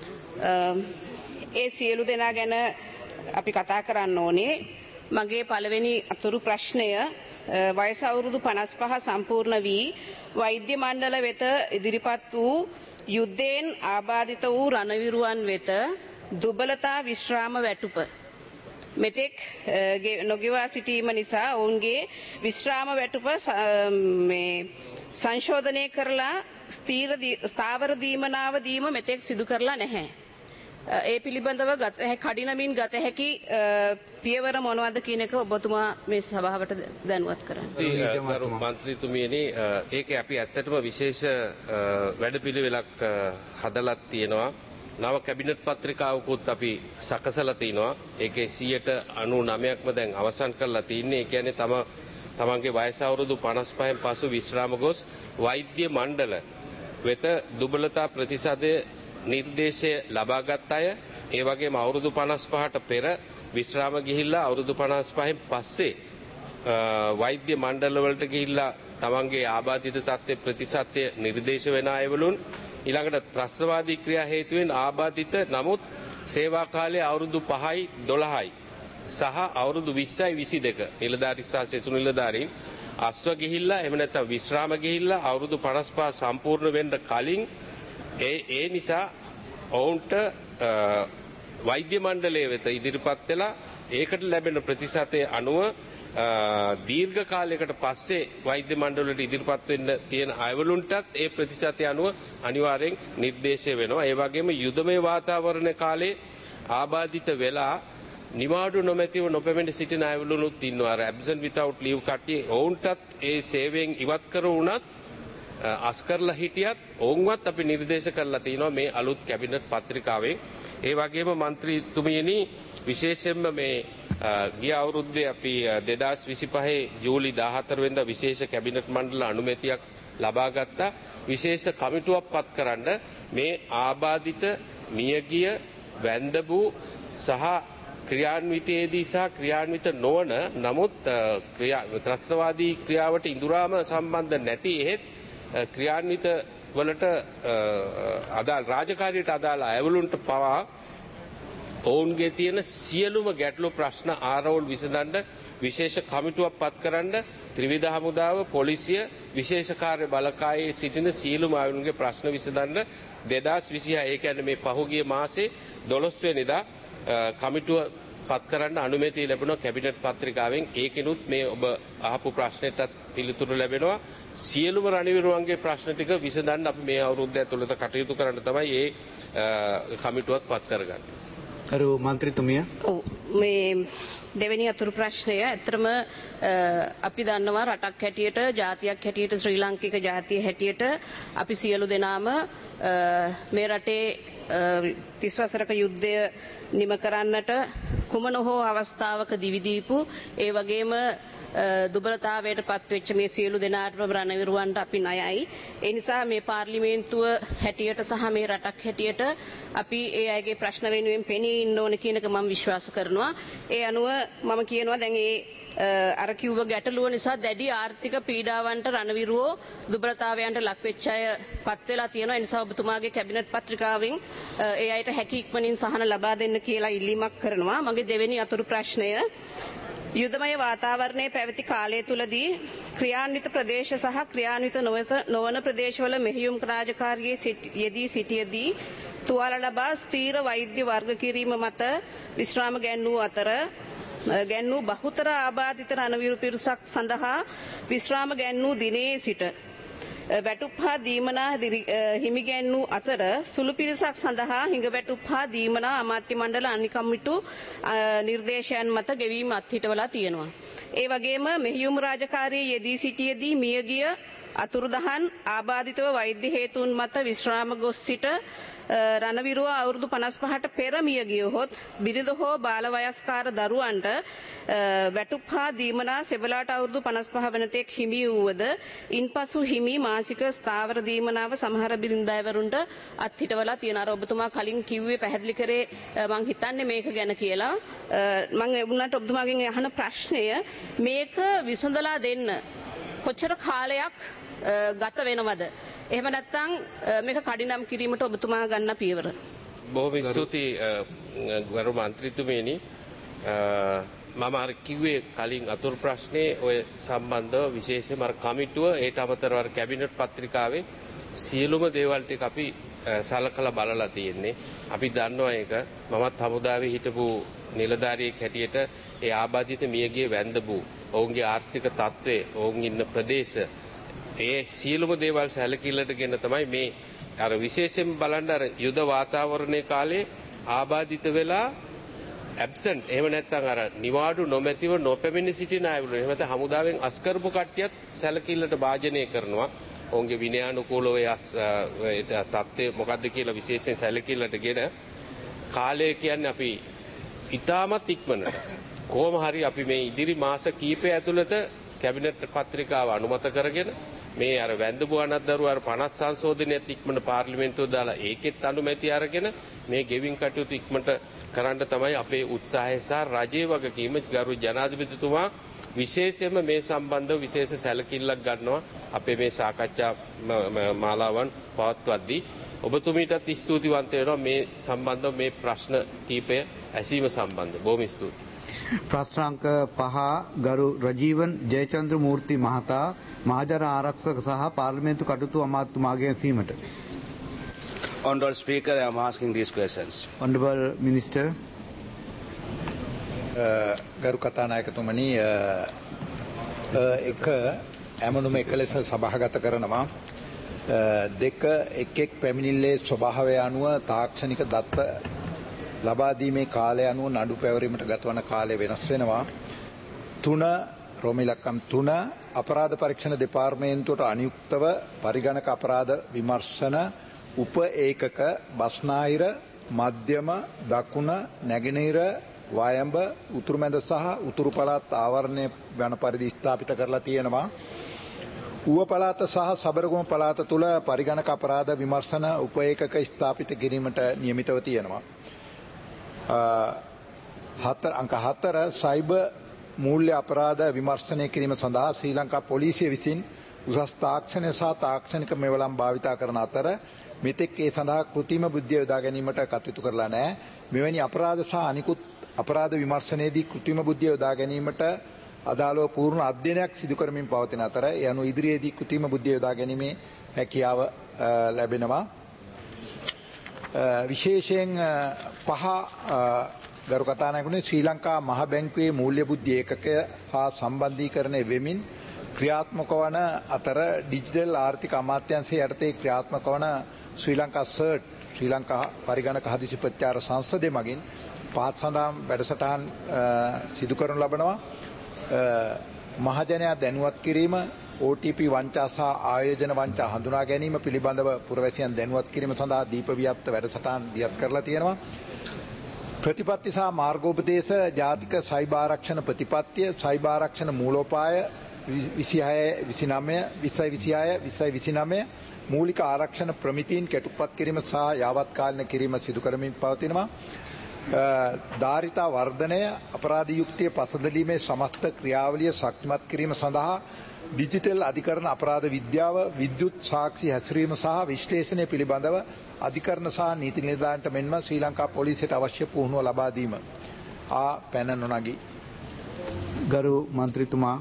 ඒ සියලු දෙනා ගැන අපි කතා කරන්න ඕනේ. මගේ පළවෙනි අතුරු ප්‍රශ්නය වයස අවුරුදු පනස් පහ සම්පූර්ණ වී වෛද්‍ය මණ්ඩල වෙත ඉදිරිපත් වූ යුද්ධයෙන් ආබාධිත වූ රණවිරුවන් වෙත දුබලතා විශ්‍රාම වැටුප මෙතෙක් නොගෙවා සිටීම නිසා ඔවුන්ගේ විශ්‍රාම වැටුප මේ සංශෝධනය කරලා ස්ථීර ස්ථාවර දීමනාව දීම මෙතෙක් සිදු කරලා නැහැ. ඒ පිළිබඳව ගත කඩිනමින් ගත හැකි පියවර මොනවද කියන එක ඔබතුමා මේ සභාවට දැනුවත් කරන්න. ගරු මන්ත්‍රීතුමියනි ඒකේ අපි ඇත්තටම විශේෂ වැඩපිළිවෙලක් හදලා තියෙනවා. නව කැබිනට් පත්‍රිකාවකුත් අපි සකසලා තිනවා. ඒකේ සියයට අනූ නවයක්ම දැන් අවසන් කරලා තින්නේ. ඒ කියන්නේ තම තමන්ගේ වයස අවුරුදු පනස් පහෙන් පසු විශ්‍රාම ගොස් වෛද්‍ය මණ්ඩල වෙත දුබලතා ප්‍රතිශතය නිර්දේශය ලබාගත් අය ඒ වගේම අවුරුදු පනස් පහට පෙර විශ්‍රාම ගිහිල්ලා අවුරුදු පනස් පහෙන් පස්සේ වෛද්‍ය මණ්ඩල වලට ගිහිල්ලා තමන්ගේ ආබාධිත තත්ත්වයේ ප්‍රතිශතය නිර්දේශ වෙන අයවලුන් ඊළඟට ත්‍රස්තවාදී ක්‍රියා හේතුවෙන් ආබාධිත නමුත් සේවා කාලය අවුරුදු පහයි දොළහයි සහ අවුරුදු විස්සයි විසි දෙක නිලධාරී සහ සෙසු නිලධාරීන් අස්ව ගිහිල්ලා එහෙම නැත්නම් විශ්‍රාම ගිහිල්ලා අවුරුදු පනස් පහ සම්පූර්ණ වෙන්න කලින් ඒ ඒ නිසා ඔවුන්ට වෛද්‍ය මණ්ඩලය වෙත ඉදිරිපත් වෙලා ඒකට ලැබෙන ප්‍රතිශතයේ අනුව දීර්ඝ කාලයකට පස්සේ වෛද්‍ය මණ්ඩලවලට ඉදිරිපත් වෙන්න තියෙන අයවලුන්ටත් ඒ ප්‍රතිශතය අනුව අනිවාර්යෙන් නිර්දේශය වෙනවා. ඒ වගේම යුදමය වාතාවරණ කාලේ ආබාධිත වෙලා නිවාඩු නොමැතිව නොපැමිණ සිටින අයවලුනුත් ඉන්නවා. ඇබ්සන්ට් විතවුට් ලීව් කට්ටිය ඔවුන්ටත් ඒ සේවයෙන් ඉවත් කර වුණත් අස්කරලා හිටියත් ඔවුන්වත් අපි නිර්දේශ කරලා තිනවා මේ අලුත් කැබිනට් පත්‍රිකාවෙන්. ඒ වගේම මන්ත්‍රීතුමියනි විශේෂයෙන්ම මේ ගිය අවුරුද්දේ අපි දෙදාස් විසිපහේ ජූලි දාහතර වෙනිදා විශේෂ කැබිනට් මණ්ඩල අනුමැතියක් ලබා ගත්තා. විශේෂ කමිටුවක් පත් කරන්න මේ ආබාධිත මියගිය වැන්දබූ සහ ක්‍රියාන්විතයේදී සහ ක්‍රියාන්විත නොවන නමුත් ත්‍රස්තවාදී ක්‍රියාවට ඉඳුරාම සම්බන්ධ නැති එහෙත් ක්‍රියාන්විත වලට අදාළ රාජකාරියට අදාළ අයවලුන්ට පවා ඔවුන්ගේ තියෙන සියලුම ගැටලු ප්‍රශ්න ආරවුල් විසඳන්න විශේෂ කමිටුවක් පත් කරන්න ත්‍රිවිධ හමුදාව පොලිසිය විශේෂ කාර්ය බලකායේ සිටින සියලුම අයවලුන්ගේ ප්‍රශ්න විසඳන්න දෙදාස් විසිහය ඒ කියන්නේ මේ පහුගිය මාසේ දොළොස් වෙනිදා කමිටුව පත් කරන්න අනුමැතිය ලැබුණා කැබිනට් පත්‍රිකාවෙන්. ඒකිනුත් මේ ඔබ අහපු ප්‍රශ්නෙටත් පිළිතුරු ලැබෙනවා. සියලුම රණවිරුවන්ගේ ප්‍රශ්න ටික විසඳන්න අපි මේ අවුරුද්ද ඇතුළත කටයුතු කරන්න තමයි මේ කමිටුවත් පත් කරගන්නේ. අර මන්ත්‍රීතුමිය ඔව් මේ දෙවෙනි අතුරු ප්‍රශ්නය ඇත්තටම අපි දන්නවා රටක් හැටියට ජාතියක් හැටියට ශ්‍රී ලාංකික ජාතිය හැටියට අපි සියලු දෙනාම මේ රටේ තිස් වසරක යුද්ධය නිම කරන්නට කුමන හෝ අවස්ථාවක දිවි දීපු ඒ වගේම දුබලතාවයට පත්වෙච්ච මේ සියලු දෙනාටම රණවිරුවන්ට අපි ණයයි. ඒ නිසා මේ පාර්ලිමේන්තුව හැටියට සහ මේ රටක් හැටියට අපි ඒ අයගේ ප්‍රශ්න වෙනුවෙන් පෙනී ඉන්න ඕන කියන එක මම විශ්වාස කරනවා. ඒ අනුව මම කියනවා දැන් ඒ අර කිව්ව ගැටලුව නිසා දැඩි ආර්ථික පීඩාවන්ට රණවිරුවෝ දුබලතාවයන්ට ලක්වෙච්ච අය පත් වෙලා තියෙනවා. ඒ නිසා ඔබතුමාගේ කැබිනට් පත්‍රිකාවෙන් ඒ අයට හැකි ඉක්මනින් සහන ලබා දෙන්න කියලා ඉල්ලීමක් කරනවා. මගේ දෙවෙනි අතුරු ප්‍රශ්නය යුදමය වාතාවරණයේ පැවති කාලය තුලදී ක්‍රියාන්විත ප්‍රදේශ සහ ක්‍රියාන්විත නොවන ප්‍රදේශවල මෙහෙයුම් රාජකාරියේ යෙදී සිටියදී තුවාල ලබා ස්ථීර වෛද්‍ය වර්ග කිරීම මත විශ්‍රාම ගැන්වූ අතර ගැන්වූ බහුතර ආබාධිත රණවිරු පිරිසක් සඳහා විශ්‍රාම ගැන්වූ දිනේ සිට වැටුප් හා දීමනා හිමිගැන්වූ අතර සුළු පිරිසක් සඳහා හිඟ වැටුප් හා දීමනා අමාත්‍ය මණ්ඩල අනිකම්මිටු නිර්දේශයන් මත ගෙවීම අත්හිටවලා තියෙනවා. ඒ වගේම මෙහියුම් රාජකාරියේ යෙදී සිටියේදී මියගිය අතුරුදහන් ආබාධිතව වෛද්‍ය හේතුන් මත විශ්‍රාම ගොස් සිට රණවිරුව අවුරුදු පනස් පහට පෙර මිය ගියහොත් බිරිඳ හෝ බාල වයස්කාර දරුවන්ට වැටුප් හා දීමනා සෙබලාට අවුරුදු පනස් පහ වනතෙක් හිමි වූවද ඉන්පසු හිමි මාසික ස්ථාවර දීමනාව සමහර බිරිඳවරුන්ට අත්හිටවලා තියෙනවා. අර ඔබතුමා කලින් කිව්වේ පැහැදිලි කරේ මං හිතන්නේ මේක ගැන කියලා. මං වුණාට ඔබතුමාගෙන් අහන ප්‍රශ්නය මේක විසඳලා දෙන්න කොච්චර කාලයක් ගත වෙනවද? එහෙම නැත්නම් මේක කඩිනම් කිරීමට ඔබතුමා ගන්න පියවර. බොහොම ස්තුතියි ගරු මන්ත්‍රීතුමනි. මම අර කිව්වේ කලින් අතුරු ප්‍රශ්නේ ඔය සම්බන්ධව විශේෂයෙන්ම අර කමිටුව ඒට අමතරව අර කැබිනට් පත්‍රිකාවේ සියලුම දේවල් ටික අපි සලකලා බලලා තියෙන්නේ. අපි දන්නවා ඒක. මමත් හමුදාවේ හිටපු නිලධාරියෙක් හැටියට ඒ ආබාධිත මියගිය වැන්දබු ඔවුන්ගේ ආර්ථික තත්ත්වය ඔවුන් ඉන්න ප්‍රදේශ ඒ සියලුම දේවල් සැලකිල්ලටගෙන තමයි මේ අර විශේෂයෙන් බලන්න අර යුද වාතාවරණයේ කාලේ ආබාධිත වෙලා ඇබ්සන්ට් එහෙම නැත්නම් අර නිවාඩු නොමැතිව නොපැමිණ සිටින අයවලු එහෙම නැත්නම් හමුදාවෙන් අස් කරපු කට්ටියත් සැලකිල්ලට භාජනය කරනවා. ඔවුන්ගේ විනයානුකූලව ඒ තත්ත්වය මොකද්ද කියලා විශේෂයෙන් සැලකිල්ලටගෙන කාලය කියන්නේ අපි ඉතාමත් ඉක්මනට කොහොම හරි අපි මේ ඉදිරි මාස කීපය ඇතුළත කැබිනට් පත්‍රිකාව අනුමත කරගෙන මේ අර වැන්දපු අනත්දරුව අර පනත් සංශෝධනයත් ඉක්මනට පාර්ලිමේන්තුව දාලා ඒකෙත් අනුමැතිය අරගෙන මේ ගෙවින් කටයුතු ඉක්මනට කරන්න තමයි අපේ උත්සාහය සහ රජයේ වගකීම. ගරු ජනාධිපතිතුමා විශේෂයෙන්ම මේ සම්බන්ධව විශේෂ සැලකිල්ලක් ගන්නවා අපේ මේ සාකච්ඡා මාලාවන් පවත්වද්දී. ඔබතුමීටත් ස්තුතිවන්ත වෙනවා මේ සම්බන්ධව මේ ප්‍රශ්න කීපය ඇසීම සම්බන්ධව. බොහොම ස්තුතියි. ප්‍රශ්නාංක පහ ගරු රජීවන් ජයචන්ද්‍ර මූර්ති මහතා මහජන ආරක්ෂක සහ පාර්ලිමේන්තු කටයුතු අමාත්‍යතුමාගෙන් සීමට. Honorable Speaker, I am asking these questions. Honorable Minister. ගරු කතානායකතුමනි, එක ඇමනුම එක ලෙස සභාගත කරනවා. දෙක එක් එක් පැමිණිල්ලේ ස්වභාවය අනුව තාක්ෂණික දත්ත ලබා දීමේ කාලය අනුව නඩු පැවරීමට ගතවන කාලය වෙනස් වෙනවා. තුන රෝමිලක්කම් තුන අපරාධ පරීක්ෂණ දෙපාර්තමේන්තුවට අනියුක්තව පරිගණක අපරාධ විමර්ශන උප ඒකක බස්නාහිර මධ්‍යම දකුණ නැගෙනහිර වයඹ උතුරුමැද සහ උතුරු පළාත් ආවරණය වන පරිදි ස්ථාපිත කරලා තියෙනවා. ඌව පළාත සහ සබරගම පළාත තුල පරිගණක අපරාධ විමර්ශන උප ඒකක ස්ථාපිත කිරීමට නියමිතව තියෙනවා. හතර අංක හතර සයිබර් මූල්‍ය අපරාධ විමර්ශනය කිරීම සඳහා ශ්‍රී ලංකා පොලිසිය විසින් උසස් තාක්ෂණය සහ තාක්ෂණික මෙවලම් භාවිතා කරන අතර මෙතෙක් ඒ සඳහා කෘත්‍රිම බුද්ධිය යොදා ගැනීමට කටයුතු කරලා නැහැ. මෙවැනි අපරාධ සහ අනිකුත් අපරාධ විමර්ශනයේදී කෘත්‍රිම බුද්ධිය යොදා ගැනීමට අදාළව පූර්ණ අධ්‍යයනයක් සිදු කරමින් පවතින අතර ඒ අනුව ඉදිරියේදී කෘත්‍රිම බුද්ධිය යොදා ගැනීමේ හැකියාව ලැබෙනවා. විශේෂයෙන් පහ ගරු කතානායකතුමනි, ශ්‍රී ලංකා මහ බැංකුවේ මූල්‍ය බුද්ධි ඒකකය හා සම්බන්ධීකරණය වෙමින් ක්‍රියාත්මක වන අතර ඩිජිටල් ආර්ථික අමාත්‍යාංශය යටතේ ක්‍රියාත්මක වන ශ්‍රී ලංකා සර්ට් ශ්‍රී ලංකා පරිගණක හදිසි ප්‍රත්‍යාර සංස්ථාවේ මගින් පහත් සඳහන් වැඩසටහන් සිදු කරනු ලබනවා. මහජනයා දැනුවත් කිරීම, O T P වංචා සහ ආයෝජන වංචා හඳුනා ගැනීම පිළිබඳව පුරවැසියන් දැනුවත් කිරීම සඳහා දීප ව්‍යාප්ත වැඩසටහන් දියත් කරලා තියෙනවා. ප්‍රතිපත්ති සහ මාර්ගෝපදේශ ජාතික සයිබර් ආරක්ෂණ ප්‍රතිපත්තිය, සයිබර් ආරක්ෂණ මූලෝපාය විසිහය විසිනමය විස්සයි විසිහය විස්සයි විසිනමය මූලික ආරක්ෂණ ප්‍රමිතීන් කෙටුපත් කිරීම සහ යාවත්කාලින කිරීම සිදු කරමින් පවතිනවා. ධාරිතා වර්ධනය, අපරාධ යුක්තිය පසදලීමේ සමස්ත ක්‍රියාවලිය ශක්තිමත් කිරීම සඳහා ඩිජිටල් අධිකරණ අපරාධ විද්‍යාව, විද්‍යුත් සාක්ෂි හැසිරීම සහ විශ්ලේෂණය පිළිබඳව අධිකරණ සහ නීති නිලධාරීන්ට මෙන්ම ශ්‍රී ලංකා පොලිසියට අවශ්‍ය පුහුණුව ලබා දීම. ආ පැන නොනගී. ගරු මන්ත්‍රීතුමා.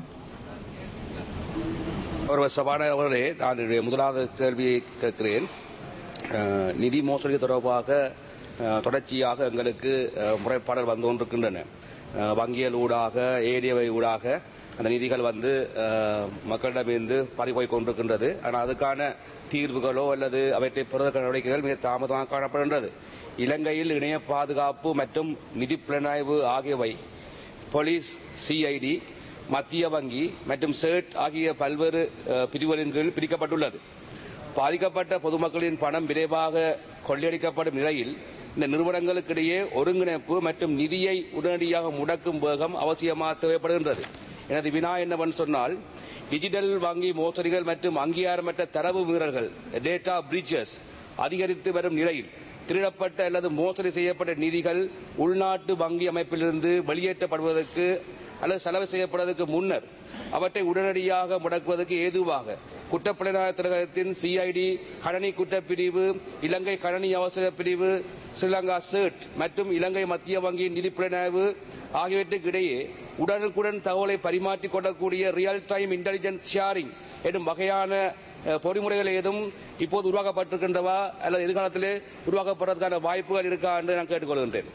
ஒருவர் சபாநாயகர் அவர்களே, நான் என்னுடைய முதலாவது கேள்வியை கேட்கிறேன். நிதி மோசடி தொடர்பாக தொடர்ச்சியாக எங்களுக்கு முறைப்பாடுகள் வந்து கொண்டிருக்கின்றன. வங்கியல் ஊடாக, ஏடிஎவை ஊடாக அந்த நிதிகள் வந்து மக்களிடமிருந்து பறிபோய் கொண்டிருக்கின்றது. ஆனால் அதுக்கான தீர்வுகளோ அல்லது அவற்றை பெறுவதற்கான நடவடிக்கைகள் மிக தாமதமாக காணப்படுகின்றது. இலங்கையில் இணைய பாதுகாப்பு மற்றும் நிதி புலனாய்வு ஆகியவை போலீஸ், சிஐடி, மத்திய வங்கி மற்றும் சேட் ஆகிய பல்வேறு பிரிவுகளின் கீழ் பிரிக்கப்பட்டுள்ளது. பாதிக்கப்பட்ட பொதுமக்களின் பணம் விரைவாக கொள்ளையடிக்கப்படும் நிலையில் இந்த நிறுவனங்களுக்கிடையே ஒருங்கிணைப்பு மற்றும் நிதியை உடனடியாக முடக்கும் வேகம் அவசியமாக தேவைப்படுகின்றது. எனது வினா என்னவென்று சொன்னால், டிஜிட்டல் வங்கி மோசடிகள் மற்றும் அங்கீகாரமற்ற தரவு மீறல்கள் டேட்டா பிரீச்சஸ் அதிகரித்து வரும் நிலையில் திருடப்பட்ட அல்லது மோசடி செய்யப்பட்ட நிதிகள் உள்நாட்டு வங்கி அமைப்பிலிருந்து வெளியேற்றப்படுவதற்கு அல்லது செலவு செய்யப்படுவதற்கு முன்னர் அவற்றை உடனடியாக முடக்குவதற்கு ஏதுவாக குற்றப்புலனாய்வு திணைக்களத்தின் சிஐடி, கணனி குற்றப்பிரிவு, இலங்கை கணனி அவசர பிரிவு, ஸ்ரீலங்கா சேட் மற்றும் இலங்கை மத்திய வங்கியின் நிதி புலனாய்வு ஆகியவற்றுக்கு இடையே உடனுக்குடன் தகவலை பரிமாற்றிக் கொள்ளக்கூடிய ரியல் டைம் இன்டெலிஜென்ஸ் ஷேரிங் என்னும் வகையான பொறிமுறைகள் ஏதும் இப்போது உருவாக்கப்பட்டிருக்கின்றவா அல்லது எதிர்காலத்திலே உருவாக்கப்படுவதற்கான வாய்ப்புகள் இருக்கா என்று நான் கேட்டுக்கொள்கின்றேன்.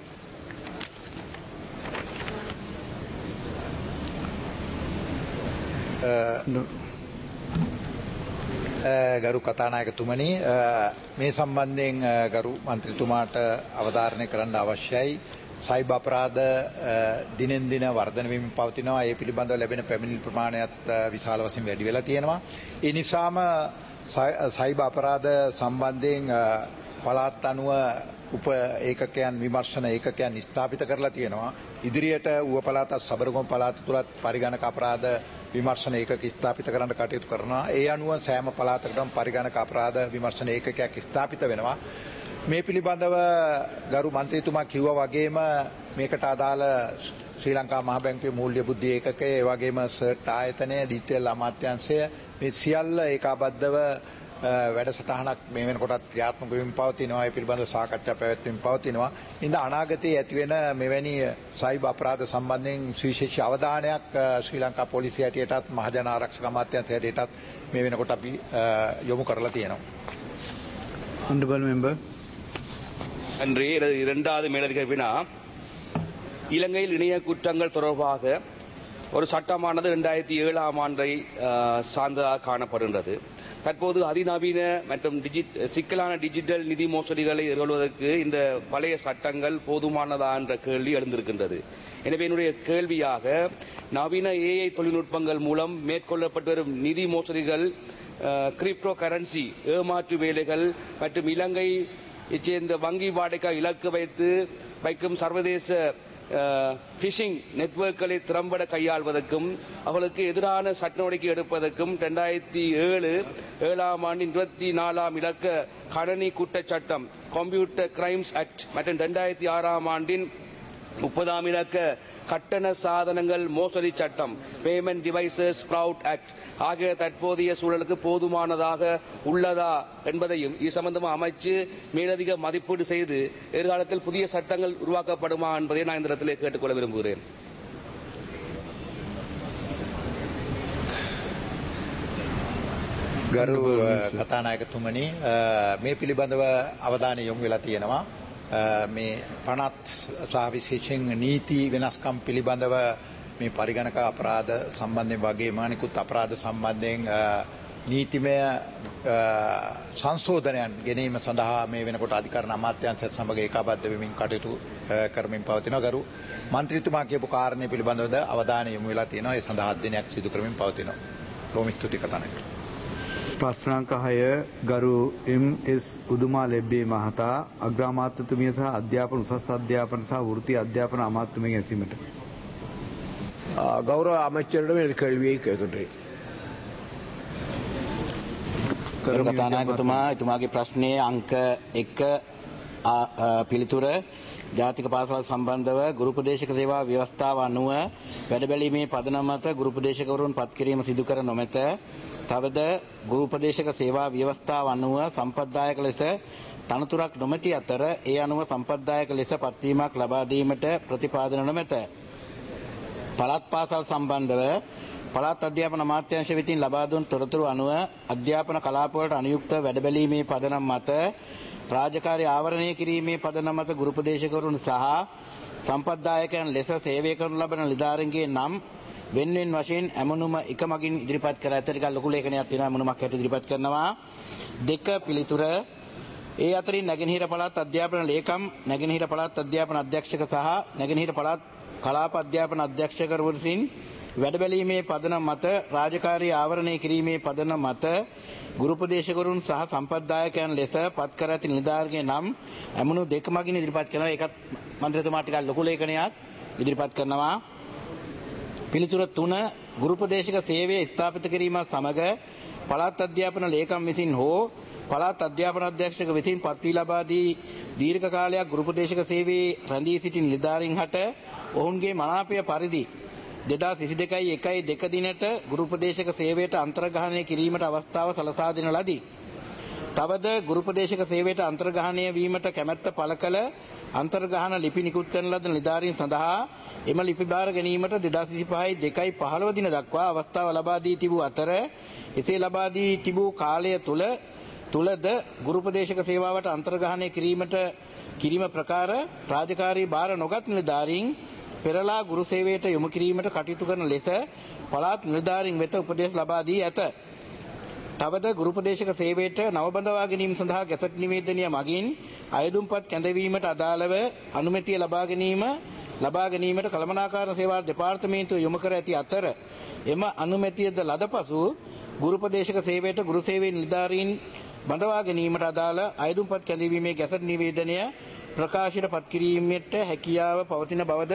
ගරු කතානායකතුමනි, මේ සම්බන්ධයෙන් ගරු මන්ත්‍රීතුමාට අවධාරණය කරන්න අවශ්‍යයි. සයිබර් අපරාධ දිනෙන් දින වර්ධනය වෙමින් පවතිනවා. ඒ පිළිබඳව ලැබෙන පැමිණිලි ප්‍රමාණයත් විශාල වශයෙන් වැඩි වෙලා තියෙනවා. ඒ නිසාම සයිබර් අපරාධ සම්බන්ධයෙන් පළාත් අනුව උප ඒකකයන් විමර්ශන ඒකකයන් ස්ථාපිත කරලා තියෙනවා. ඉදිරියට ඌව පළාතත් සබරගොම පළාත තුලත් පරිගණක අපරාධ විමර්ශන ඒකක ස්ථාපිත කරන්න කටයුතු කරනවා. ඒ අනුව සෑම පළාතකටම පරිගණක අපරාධ විමර්ශන ඒකකයක් ස්ථාපිත වෙනවා. මේ පිළිබඳව ගරු මන්ත්‍රීතුමා කිව්වා වගේම මේකට අදාළ ශ්‍රී ලංකා මහ බැංකුවේ මූල්‍ය බුද්ධි ඒකකය, ඒ වගේම සර්ට් ආයතනය, ඩිජිටල් අමාත්‍යාංශය මේ සියල්ල ඒකාබද්ධව වැඩසටහනක් මේ වෙනකොටත් ක්‍රියාත්මක වෙමින් පවතිනවා. ඒ පිළිබඳව සාකච්ඡා පැවැත්වෙමින් පවතිනවා. ඉතින් අනාගතයේ ඇතිවෙන මෙවැනි සයිබර් අපරාධ සම්බන්ධයෙන් විශේෂ අවධානයක් ශ්‍රී ලංකා පොලිසිය හැටියටත් මහජන ආරක්ෂක අමාත්‍යාංශය හැටියටත් මේ වෙනකොට අපි යොමු කරලා තියෙනවා. Honorable member. அன்று இரண்டாவது மேலதிக வினா, இலங்கையில் இணைய குற்றங்கள் தொடர்பாக ஒரு சட்டமானது இரண்டாயிரத்தி ஏழாம் ஆண்டை சார்ந்ததாக காணப்படுகின்றது. தற்போது அதிநவீன மற்றும் சிக்கலான டிஜிட்டல் நிதி மோசடிகளை எதிர்கொள்வதற்கு இந்த பழைய சட்டங்கள் போதுமானதா என்ற கேள்வி எழுந்திருக்கின்றது. எனவே என்னுடைய கேள்வியாக, நவீன ஏஐ தொழில்நுட்பங்கள் மூலம் மேற்கொள்ளப்பட்டு வரும் நிதி மோசடிகள், கிரிப்டோ கரன்சி ஏமாற்று வேலைகள் மற்றும் இலங்கை சேர்ந்த வங்கி வாடகை இலக்கு வைத்து வைக்கும் சர்வதேச பிஷிங் நெட்வொர்க்குகளை திறம்பட கையாள்வதற்கும் அவர்களுக்கு எதிரான சட்ட நடவடிக்கை எடுப்பதற்கும் இரண்டாயிரத்தி ஏழு ஏழாம் ஆண்டின் இருபத்தி நாலாம் இலக்க கணனி குற்றச்சட்டம் கம்ப்யூட்டர் கிரைம்ஸ் ஆக்ட் மற்றும் இரண்டாயிரத்தி ஆறாம் ஆண்டின் முப்பதாம் இலக்க கட்டண சாதனங்கள் மோசடி சட்டம் பேமெண்ட் டிவைசஸ் ஃப்ராட் ஆக்ட் ஆகிய தற்போதைய சூழலுக்கு போதுமானதாக உள்ளதா என்பதையும் இது சம்பந்தமாக அமைச்சு மேலதிக மதிப்பீடு செய்து எதிர்காலத்தில் புதிய சட்டங்கள் உருவாக்கப்படுமா என்பதை நான் இந்த இடத்திலே கேட்டுக்கொள்ள விரும்புகிறேன். ගරු කතානායකතුමනි, මේ පිළිබඳව අවධානය යොමු වෙලා තියෙනවා. මේ පනත් සහ විශේෂයෙන් නීති වෙනස්කම් පිළිබඳව මේ පරිගණක අපරාධ සම්බන්ධයෙන් වගේම අනිකුත් අපරාධ සම්බන්ධයෙන් නීතිමය සංශෝධනයන් ගෙනීම සඳහා මේ වෙනකොට අධිකරණ අමාත්‍යාංශයත් සමග ඒකාබද්ධ වෙමින් කටයුතු කරමින් පවතිනවා. ගරු මන්ත්‍රීතුමා කියපු කාරණේ පිළිබඳවද අවධානය යොමු වෙලා තියෙනවා. ඒ සඳහා අධ්‍යයනයක් සිදු කරමින් පවතිනවා. බොහොම ස්තුතියි කතානායක. ප්‍රශ්නාංක හය ගරු එම් එස් උදුමා ලැබ්බේ මහතා අග්‍රාමාත්‍යතුමිය සහ අධ්‍යාපන උසස් අධ්‍යාපන සහ වෘත්ති අධ්‍යාපන අමාත්‍යතුමියගෙන් ඇසීමට. கௌரவ அமைச்சரிடம் எனது கேள்வியை கேட்கின்றேன். ගරු කතානායකතුමා, එතුමාගේ ප්‍රශ්නයේ අංක එක පිළිතුර ජාතික පාසල් සම්බන්ධව ගුරුපදේශක සේවා ව්‍යවස්ථාව අනුව වැඩබැලීමේ පදනම මත ගුරුපදේශකවරුන් පත් කිරීම සිදු කර නොමැත. තවද ගුරුපදේශක සේවා ව්‍යවස්ථාව අනුව සම්පත්දායක ලෙස තනතුරක් නොමැති අතර ඒ අනුව සම්පත්දායක ලෙස පත්වීමක් ලබා දීමට ප්‍රතිපාදන නොමැත. පළාත් පාසල් සම්බන්ධව පළාත් අධ්‍යාපන අමාත්‍යාංශ වෙතින් ලබා දුන් තොරතුරු අනුව අධ්‍යාපන කලාපවලට අනුයුක්ත වැඩබැලීමේ පදනම් මත රාජකාරී ආවරණය කිරීමේ පදනම් මත ගුරුපදේශකවරුන් සහ සම්පත්දායකයන් ලෙස සේවය කරනු ලබන නිලධාරීන්ගේ නම් වෙන්වෙන් වශයෙන් ඇමනුම එක මගින් ඉදිරිපත් කර ඇත. ටිකක් ලොකු ලේඛනයක් තියෙනවා ඇමනුමක් හැටියට ඉදිරිපත් කරනවා. දෙක පිළිතුර ඒ අතරින් නැගෙනහිර පළාත් අධ්‍යාපන ලේකම්, නැගෙනහිර පළාත් අධ්‍යාපන අධ්‍යක්ෂක සහ නැගෙනහිර පළාත් කලාප අධ්‍යාපන අධ්‍යක්ෂකවරු විසින් වැඩබැලීමේ පදනම මත රාජකාරී ආවරණය කිරීමේ පදනම මත ගුරු උපදේශකවරුන් සහ සම්පත්දායකයන් ලෙස පත් කර ඇති නිලධාරිගේ නම් ඇමුණු දෙක මගින් ඉදිරිපත් කරනවා. ඒකත් මන්ත්‍රීතුමා ටිකක් ලොකු ලේඛනයක් ඉදිරිපත් කරනවා. පිළිතුර තුන ගුරු උපදේශක සේවය ස්ථාපිත කිරීම සමග පළාත් අධ්‍යාපන ලේකම් විසින් හෝ පළාත් අධ්‍යාපන අධ්‍යක්ෂක විසින් පත් වී ලබා දී දීර්ඝ කාලයක් ගුරු උපදේශක සේවයේ රැඳී සිටි නිලධාරීන් හට ඔවුන්ගේ මනාපය පරිදි දෙදහස් විසිදෙකයි එකයි දෙක දිනට ගුරු උපදේශක සේවයට අන්තර්ග්‍රහණය කිරීමට අවස්ථාව සලසා දෙන ලදී. තවද ගුරු උපදේශක සේවයට අන්තර්ග්‍රහණය වීමට කැමැත්ත පළ කළ අන්තර්ග්‍රහණ ලිපි නිකුත් කරන ලද නිලධාරීන් සඳහා එම ලිපි බාර ගැනීමට දෙදහස් විසිපහයි දෙකයි පහළොව දින දක්වා අවස්ථාව ලබා දී තිබූ අතර එසේ ලබා දී තිබූ කාලය තුල තුලද ගුරු උපදේශක සේවාවට අන්තර්ග්‍රහණය කිරීමට කිරීම ප්‍රකාර රාජකාරී බාර නොගත් නිලධාරීන් පෙරලා ගුරු සේවයට යොමු කිරීමට කටයුතු කරන ලෙස පළාත් නිලධාරීන් වෙත උපදෙස් ලබා දී ඇත. තවද ගුරු උපදේශක සේවයට නව බඳවා ගැනීම සඳහා ගැසට් නිවේදනය මගින් අයදුම්පත් කැඳවීමට අදාළව අනුමැතිය ලබා ගැනීම ලබා ගැනීමට කළමනාකාරණ සේවා දෙපාර්තමේන්තුව යොමු කර ඇති අතර එම අනුමැතියද ලද පසු ගුරු උපදේශක සේවයට ගුරු සේවයේ නිලධාරීන් බඳවා ගැනීමට අදාළ අයදුම්පත් කැඳවීමේ ගැසට් නිවේදනය ප්‍රකාශයට පත් කිරීමට හැකියාව පවතින බවද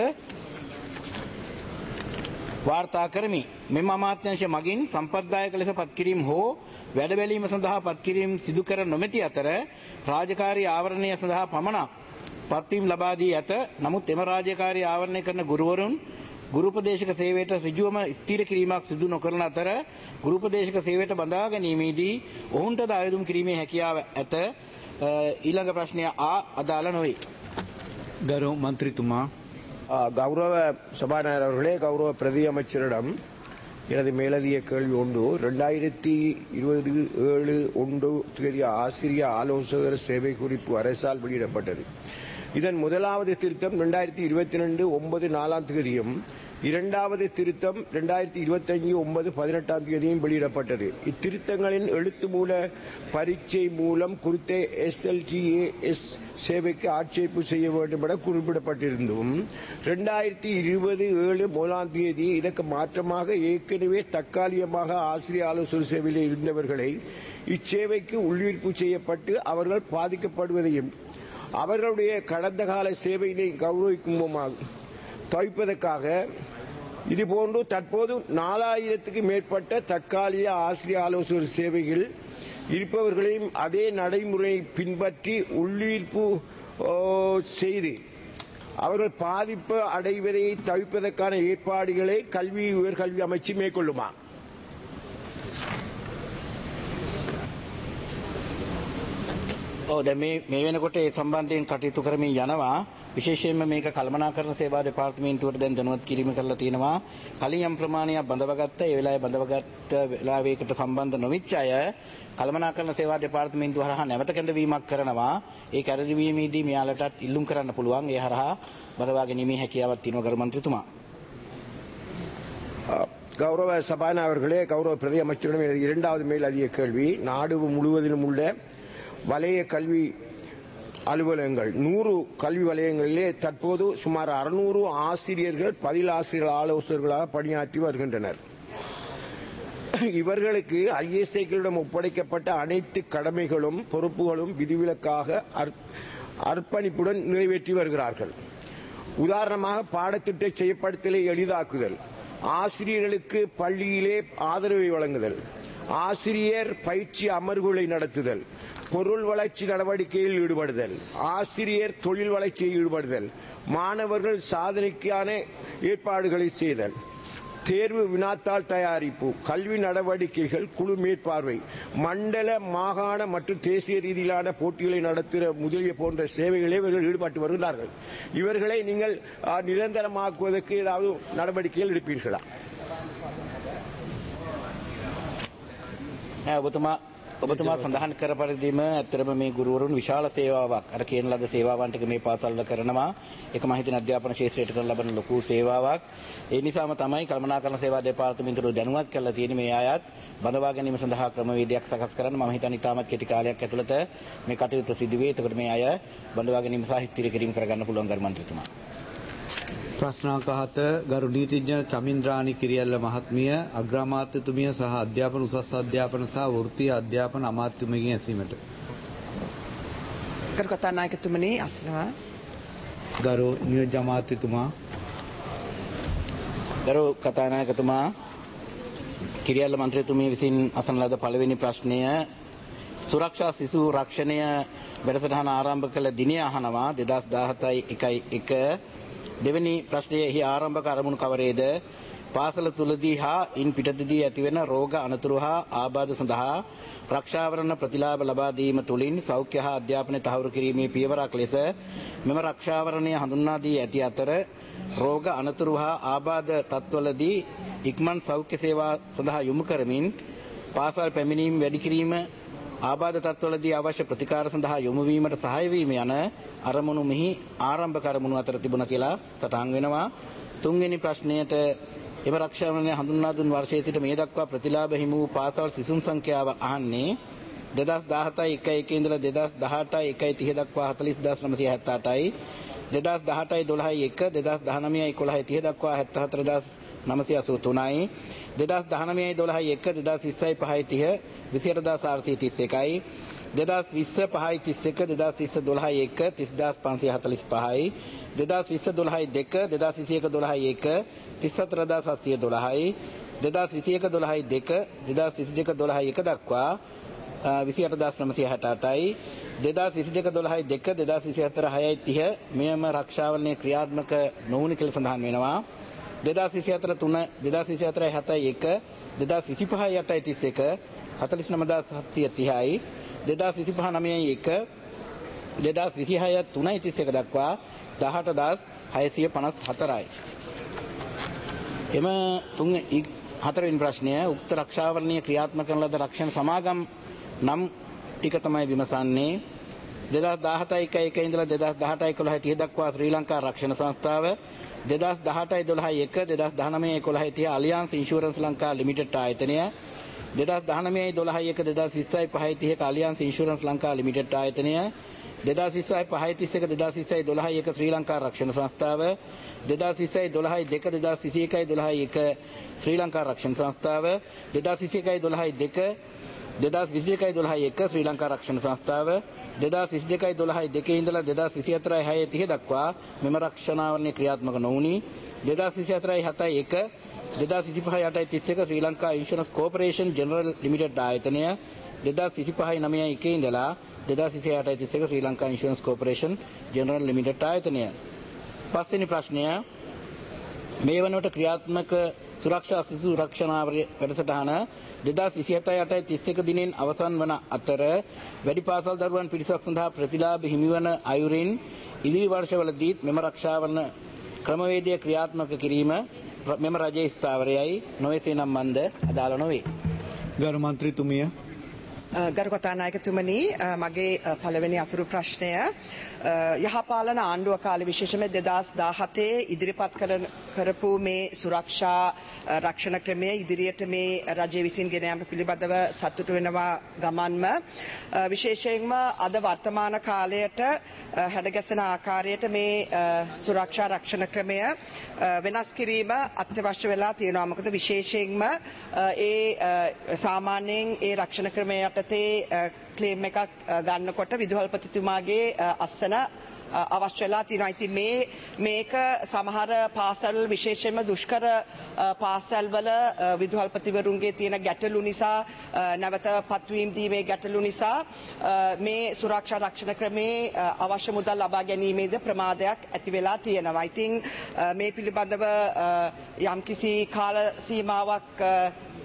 වාර්තා කරමි. මෙම අමාත්‍යාංශ මගින් සම්පත්දායක ලෙස පත් කිරීම හෝ වැඩ බැලීම සඳහා පත් කිරීම සිදු කර නොමැති අතර රාජකාරී ආවරණය සඳහා පමණක් පත්වීම් ලබා දී ඇත. නමුත් එම රාජකාරී ආවරණය කරන ගුරුවරුන් ගුරු උපදේශක සේවයට ඍජුවම ස්ථිර කිරීමක් සිදු නොකරන අතර ගුරු උපදේශක සේවයට බඳවා ගැනීමේදී ඔවුන්ටද ආයුධම් කිරීමේ හැකියාව ඇත. ඊළඟ ප්‍රශ්නය ආ අදාළ නොවේ. ගරු மந்திரிතුமா கௌரவ சபாநாயகர் அவர்களே, கௌரவ பிரதி அமைச்சரிடம் எனது மேலதிக கேள்வி உண்டு. ரெண்டாயிரத்தி இருபது ஏழு ஒன்று தேதிய ஆசிரிய ஆலோசகர் சேவை குறிப்பு அரசால் வெளியிடப்பட்டது. இதன் முதலாவது திருத்தம் ரெண்டாயிரத்தி இருபத்தி ரெண்டு ஒன்பது நாலாம் தேதியும் இரண்டாவது திருத்தம் ரெண்டாயிரத்தி இருபத்தி அஞ்சு ஒன்பது பதினெட்டாம் தேதியும் வெளியிடப்பட்டது. இத்திருத்தங்களின் எழுத்து மூல பரீட்சை மூலம் குறித்த S L D A S சேவைக்கு ஆட்சேபு செய்ய வேண்டும் என குறிப்பிடப்பட்டிருந்தும் ரெண்டாயிரத்தி இருபது ஏழு முதலாம் தேதி இதற்கு மாற்றமாக ஏற்கனவே தற்காலிகமாக ஆசிரியர் ஆலோசகர் சேவையில் இருந்தவர்களை இச்சேவைக்கு உள்வீர்ப்பு செய்யப்பட்டு அவர்கள் பாதிக்கப்படுவதையும் அவர்களுடைய கடந்த கால சேவையினை கௌரவிக்கும் தவிர்ப்பதற்காக இதுபோன்று தற்போது நாலாயிரத்துக்கு மேற்பட்ட தற்காலிக ஆசிரியர் ஆலோசகர் சேவையில் இருப்பவர்களையும் அதே நடைமுறை பின்பற்றி உள்ளீர்ப்பு செய்து அவர்கள் பாதிப்பு அடைவதை தவிர்ப்பதற்கான ஏற்பாடுகளை கல்வி உயர்கல்வி அமைச்சு மேற்கொள்ளுமா? ඔව් දැන් මේ මේ වෙනකොට ඒ සම්බන්ධයෙන් කටයුතු කරමින් යනවා. විශේෂයෙන්ම මේක කළමනාකරණ සේවා දෙපාර්තමේන්තුවට දැන් දැනුවත් කිරීම කරලා තියෙනවා. කලින් යම් ප්‍රමාණයක් බඳවගත්ත ඒ වෙලාවේ බඳවගත්ත වෙලාවයකට සම්බන්ධ නොවිච්ච අය කළමනාකරණ සේවා දෙපාර්තමේන්තුව හරහා නැවත කැඳවීමක් කරනවා. ඒ කැඳවීමේදී මෙයාලටත් ඉල්ලුම් කරන්න පුළුවන්. ඒ හරහා බඳවා ගැනීමේ හැකියාවක් තියෙනවා ගරු මන්ත්‍රීතුමා. கௌரவ சபாநாயகர் அவர்களே, கௌரவ பிரதி அமைச்சரிடம் எனது இரண்டாவது மேல் அதிக கேள்வி. நாடு முழுவதிலும் உள்ள வலய கல்வி அலுவலகங்கள் நூறு கல்வி வலயங்களிலே தற்போது சுமார் அறுநூறு ஆசிரியர்கள் பதில் ஆசிரியர் ஆலோசகர்களாக பணியாற்றி வருகின்றனர். இவர்களுக்கு ஐஎஸ்ஐக்களிடம் ஒப்படைக்கப்பட்ட அனைத்து கடமைகளும் பொறுப்புகளும் விதிவிலக்காக அர்ப்பணிப்புடன் நிறைவேற்றி வருகிறார்கள். உதாரணமாக பாடத்திட்ட செயற்படுத்தலை எளிதாக்குதல், ஆசிரியர்களுக்கு பள்ளியிலே ஆதரவை வழங்குதல், ஆசிரியர் பயிற்சி அமர்வுகளை நடத்துதல், பொருள் வளர்ச்சி நடவடிக்கையில் ஈடுபடுதல், ஆசிரியர் தொழில் வளர்ச்சியில் ஈடுபடுதல், மாணவர்கள் சாதனைக்கான ஏற்பாடுகளை செய்தல், தேர்வு வினாத்தாள் தயாரிப்பு, கல்வி நடவடிக்கைகள் குழு மேற்பார்வை, மண்டல மாகாண மற்றும் தேசிய ரீதியிலான போட்டிகளை நடத்துகிற முதலிய போன்ற சேவைகளே இவர்கள் ஈடுபட்டு வருகிறார்கள். இவர்களை நீங்கள் நிரந்தரமாக்குவதற்கு ஏதாவது நடவடிக்கைகள் எடுப்பீர்களா? ඔබතුමා ඔබතුමා සඳහන් කර පරිදිම ඇත්තටම මේ ගුරුවරුන් විශාල සේවාවක් අර කියන ලද සේවාවන් ටික මේ පාසල් වල කරනවා. ඒක මම හිතන අධ්‍යාපන ශාස්ත්‍රයට කරන ලබන ලොකු සේවාවක්. ඒ නිසාම තමයි කළමනාකරණ සේවා දෙපාර්තමේන්තුව දැනුවත් කරලා තියෙන්නේ මේ අයත් බඳවා ගැනීම සඳහා ක්‍රමවේදයක් සකස් කරන්න. මම හිතන්නේ ඉතාමත් කෙටි කාලයක් ඇතුළත මේ කටයුතු සිදු වේ. එතකොට මේ අය බඳවා ගැනීම සහ ස්ථිර කිරීම කරගන්න පුළුවන් ගරු මන්ත්‍රීතුමා. ප්‍රශ්නාංක හත ගරු නීතිඥ චමින්ද්‍රානි කිරියල්ල මහත්මිය අග්‍රාමාත්‍යතුමිය සහ අධ්‍යාපන උසස් අධ්‍යාපන සහ වෘත්තීය අධ්‍යාපන අමාත්‍යතුමියගෙන් ඇසීමට. ගරු කතානායකතුමනි අසනවා. ගරු නියෝජ්‍ය අමාත්‍යතුමා. ගරු කතානායකතුමා කිරියල්ල මන්ත්‍රීතුමිය විසින් අසන ලද පළවෙනි ප්‍රශ්නය සුරක්ෂා සිසු රක්ෂණය වැඩසටහන ආරම්භ කළ දිනය අහනවා දෙදහස් දාහතයි එකයි එක. දෙවැනි ප්‍රශ්නයෙහි ආරම්භක අරමුණු කවරේද? පාසල තුලදී හා ඉන් පිටතදී ඇතිවන රෝග අනතුරු හා ආබාධ සඳහා රක්ෂාවරණ ප්‍රතිලාභ ලබා දීම තුළින් සෞඛ්‍ය හා අධ්‍යාපනය තහවුරු කිරීමේ පියවරක් ලෙස මෙම රක්ෂාවරණය හඳුන්වා දී ඇති අතර රෝග අනතුරු හා ආබාධ තත්ත්වවලදී ඉක්මන් සෞඛ්‍ය සේවා සඳහා යොමු කරමින් පාසල් පැමිණීම් වැඩි කිරීම ආබාධ තත්ත්වවලදී අවශ්‍ය ප්‍රතිකාර සඳහා යොමු වීමට සහාය වීම යන අරමුණු මෙහි ආරම්භක අරමුණු අතර තිබුණා කියලා සටහන් වෙනවා. තුන්වෙනි ප්‍රශ්නයට එම රක්ෂාවරණය හඳුන්වා දුන් වර්ෂයේ සිට මේ දක්වා ප්‍රතිලාභ හිමි වූ පාසල් සිසුන් සංඛ්‍යාව අහන්නේ දෙදහස් දාහතයි එකයි එකේ ඉඳලා දෙදහස් දහඅටයි එකයි තිහ දක්වා හතළිස් හදාස් නවසිය හැත්තෑ අටයි දෙදහස් දහඅටයි දොළහයි එක දෙදහස් දහනවයයි එකොළහයි තිහ දක්වා හැත්තෑ හතර හදාස් නවසිය අසූ තුනයි දෙදහස් දහනවයයි දොළහයි එක දෙදහස් විස්සයි පහයි තිහ විසි අට හදාස් හාරසිය තිස් එකයි දෙදහස් විස්ස පහයි තිස් එක දෙදහස් විස්ස දොළහයි එක තිස් හදාස් පන්සිය හතළිස් පහයි දෙදහස් විස්ස දොළහයි දෙක දෙදහස් විසි එක දොළහයි එක තිස් හතර හදාස් හත්සිය දොළහයි දෙදහස් විසි එක දොළහයි දෙක දෙදහස් විසි දෙක දොළහයි එක දක්වා විසි අට හදාස් නවසිය හැට අටයි දෙදහස් විසි දෙක දොළහයි දෙක දෙදහස් විසි හතර හයයි තිහ මෙම රක්ෂාවරණය ක්‍රියාත්මක නොවුණු කියලා සඳහන් වෙනවා. දෙදහස් විසි හතර තුන දෙදහස් විසි හතරයි හතයි එක දෙදහස් විසි පහයි අටයි තිස් එක හතළිස් නව හදාස් හත්සිය තිහයි දෙදහස් විසි පහ නවයයි එක දෙදහස් විසි හය තුනයි තිස් එක දක්වා දහඅට හදාස් හයසිය පනස් හතරයි. එම තුන් හතරවෙනි ප්‍රශ්නය උක්ත රක්ෂාවරණීය ක්‍රියාත්මක කරන ලද රක්ෂණ සමාගම් නම් ටික තමයි විමසන්නේ. දෙදහස් දාහතයි එකයි එක ඉඳලා දෙදහස් දහඅටයි එකොළහයි තිහ දක්වා ශ්‍රී ලංකා රක්ෂණ සංස්ථාව දෙදහස් දහඅටයි දොළහයි එක දෙදහස් දහනවයයි එකොළහයි තිහ අලියන්ස් ඉන්ෂුරන්ස් ලංකා ලිමිටඩ් ආයතනය දෙදහස් දහනවයයි දොළහයි එක දෙදහස් විස්සයි පහයි තිහ අලියන්ස් ඉන්ෂුරන්ස් ලංකා ලිමිටඩ් ආයතනය දෙදහස් විස්සයි පහයි තිස් එක දෙදහස් විස්සයි දොළහයි එක ශ්‍රී ලංකා රක්ෂණ සංස්ථාව දෙදහස් විස්සයි දොළහයි දෙක දෙදහස් විසි එකයි දොළහයි එක ශ්‍රී ලංකා රක්ෂණ සංස්ථාව දෙදහස් විසි එකයි දොළහයි දෙක දෙදහස් විසි දෙකයි දොළහයි එක ශ්‍රී ලංකා රක්ෂණ සංස්ථාව දෙදහස් විසි දෙකයි දොළහයි දෙකේ ඉඳලා දෙදහස් විසි හතරයි හයයි තිහ දක්වා මෙම රක්ෂණාවරණය ක්‍රියාත්මක නොවුණි දෙදහස් විසි හතරයි හතයි එක දෙදහස් විසි පහයි අටයි තිස් එක Sri Lanka insurance corporation general limited ආයතනය දෙදහස් විසි පහයි නවයයි එකේ ඉඳලා දෙදහස් විසි අටයි තිස් එක Sri Lanka insurance corporation general limited ආයතනය. පස්වෙනි ප්‍රශ්නය මේ වනට ක්‍රියාත්මක සුරක්ෂා සිසු රක්ෂණාවරණය වැඩසටහන දෙදහස් විසි හතයි අටයි තිස් එක දිනෙන් අවසන් වන අතර වැඩි පාසල් දරුවන් පිරිසක් සඳහා ප්‍රතිලාභ හිමිවන අයුරින් ඉදිරි වර්ෂවලදීත් මෙම රක්ෂාවරණ ක්‍රමවේදය ක්‍රියාත්මක කිරීම මෙම රජයේ ස්ථාවරයයි නොවේසේ නම් මන්ද අදාළ නොවේ. ගරු මන්ත්‍රීතුමිය. ගරු කතානායකතුමනි මගේ පළවෙනි අතුරු ප්‍රශ්නය යහපාලන ආණ්ඩුව කාලේ විශේෂයෙන්ම දෙදහස් දාහතේ ඉදිරිපත් කරපු මේ සුරක්ෂා රක්ෂණ ක්‍රමය ඉදිරියට මේ රජය විසින් ගෙන යාම පිළිබඳව සතුටු වෙනවා ගමන්ම විශේෂයෙන්ම අද වර්තමාන කාලයට හැඩගැසෙන ආකාරයට මේ සුරක්ෂා රක්ෂණ ක්‍රමය වෙනස් කිරීම අත්‍යවශ්‍ය වෙලා තියෙනවා. මොකද විශේෂයෙන්ම ඒ සාමාන්‍යයෙන් ඒ රක්ෂණ ක්‍රමයට ක්ලේම් එකක් ගන්නකොට විදුහල්පතිතුමාගේ අස්සන අවශ්‍ය වෙලා තියෙනවා. ඉතින් මේ මේක සමහර පාසල් විශේෂයෙන්ම දුෂ්කර පාසල්වල විදුහල්පතිවරුන්ගේ තියෙන ගැටලු නිසා නැවත පත්වීම් දීමේ ගැටලු නිසා මේ සුරක්ෂා රක්ෂණ ක්‍රමේ අවශ්‍ය මුදල් ලබා ගැනීමේද ප්‍රමාදයක් ඇති වෙලා තියෙනවා. ඉතින් මේ පිළිබඳව යම්කිසි කාල සීමාවක්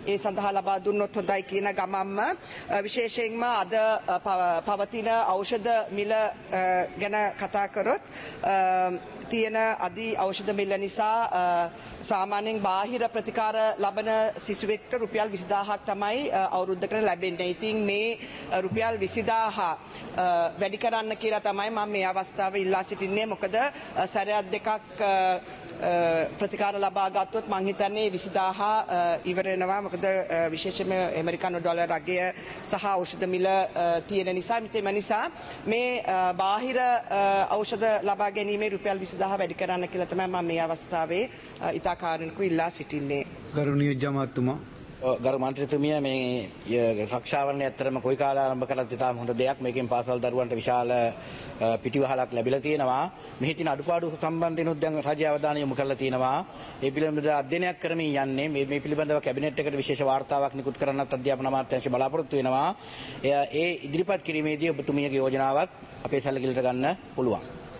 ඒ සඳහා ලබා දුන්නොත් හොඳයි කියන ගමම්ම විශේෂයෙන්ම අද පවතින ඖෂධ මිල ගැන කතා කරොත් තියෙන අධි ඖෂධ මිල නිසා සාමාන්‍යයෙන් බාහිර ප්‍රතිකාර ලබන සිසුවෙක්ට රුපියල් විසිදාහක් තමයි අවුරුද්දකට ලැබෙන්නේ. ඉතින් මේ රුපියල් විසිදාහ වැඩි කරන්න කියලා තමයි මම මේ අවස්ථාවේ ඉල්ලා සිටින්නේ. මොකද සැරයක් දෙකක් ප්‍රතිකාර ලබා ගත්තොත් මං හිතන්නේ විසිදාහ ඉවර වෙනවා. මොකද විශේෂයෙන්ම ඇමරිකානු ඩොලර් අගය සහ ඖෂධ මිල තියෙන නිසා මෙතන නිසා මේ බාහිර ඖෂධ ලබා ගැනීමේ රුපියල් විසිදාහ වැඩි කරන්න කියලා තමයි මම මේ අවස්ථාවේ ඉතා කාරුණිකව ඉල්ලා සිටින්නේ. ගරුණීය ජමාත්තුමා ගරු මන්ත්‍රීතුමිය මේ රක්ෂාවරණය ඇත්තටම කොයි කාලේ ආරම්භ කළත් ඉතාම හොඳ දෙයක්. මේකෙන් පාසල් දරුවන්ට විශාල පිටිවහලක් ලැබිලා තියෙනවා. මෙහි තියෙන අඩුපාඩු සම්බන්ධයෙන් දැන් රජය අවධානය යොමු කරලා තියෙනවා. ඒ පිළිබඳව අධ්‍යයනයක් කරමින් යන්නේ. මේ මේ පිළිබඳව කැබිනට් එකට විශේෂ වාර්තාවක් නිකුත් කරන්නත් අධ්‍යාපන අමාත්‍යාංශය බලාපොරොත්තු වෙනවා. ඒ ඉදිරිපත් කිරීමේදී ඔබතුමියගේ යෝජනාවත් අපේ සැලකිලිට ගන්න පුළුවන්.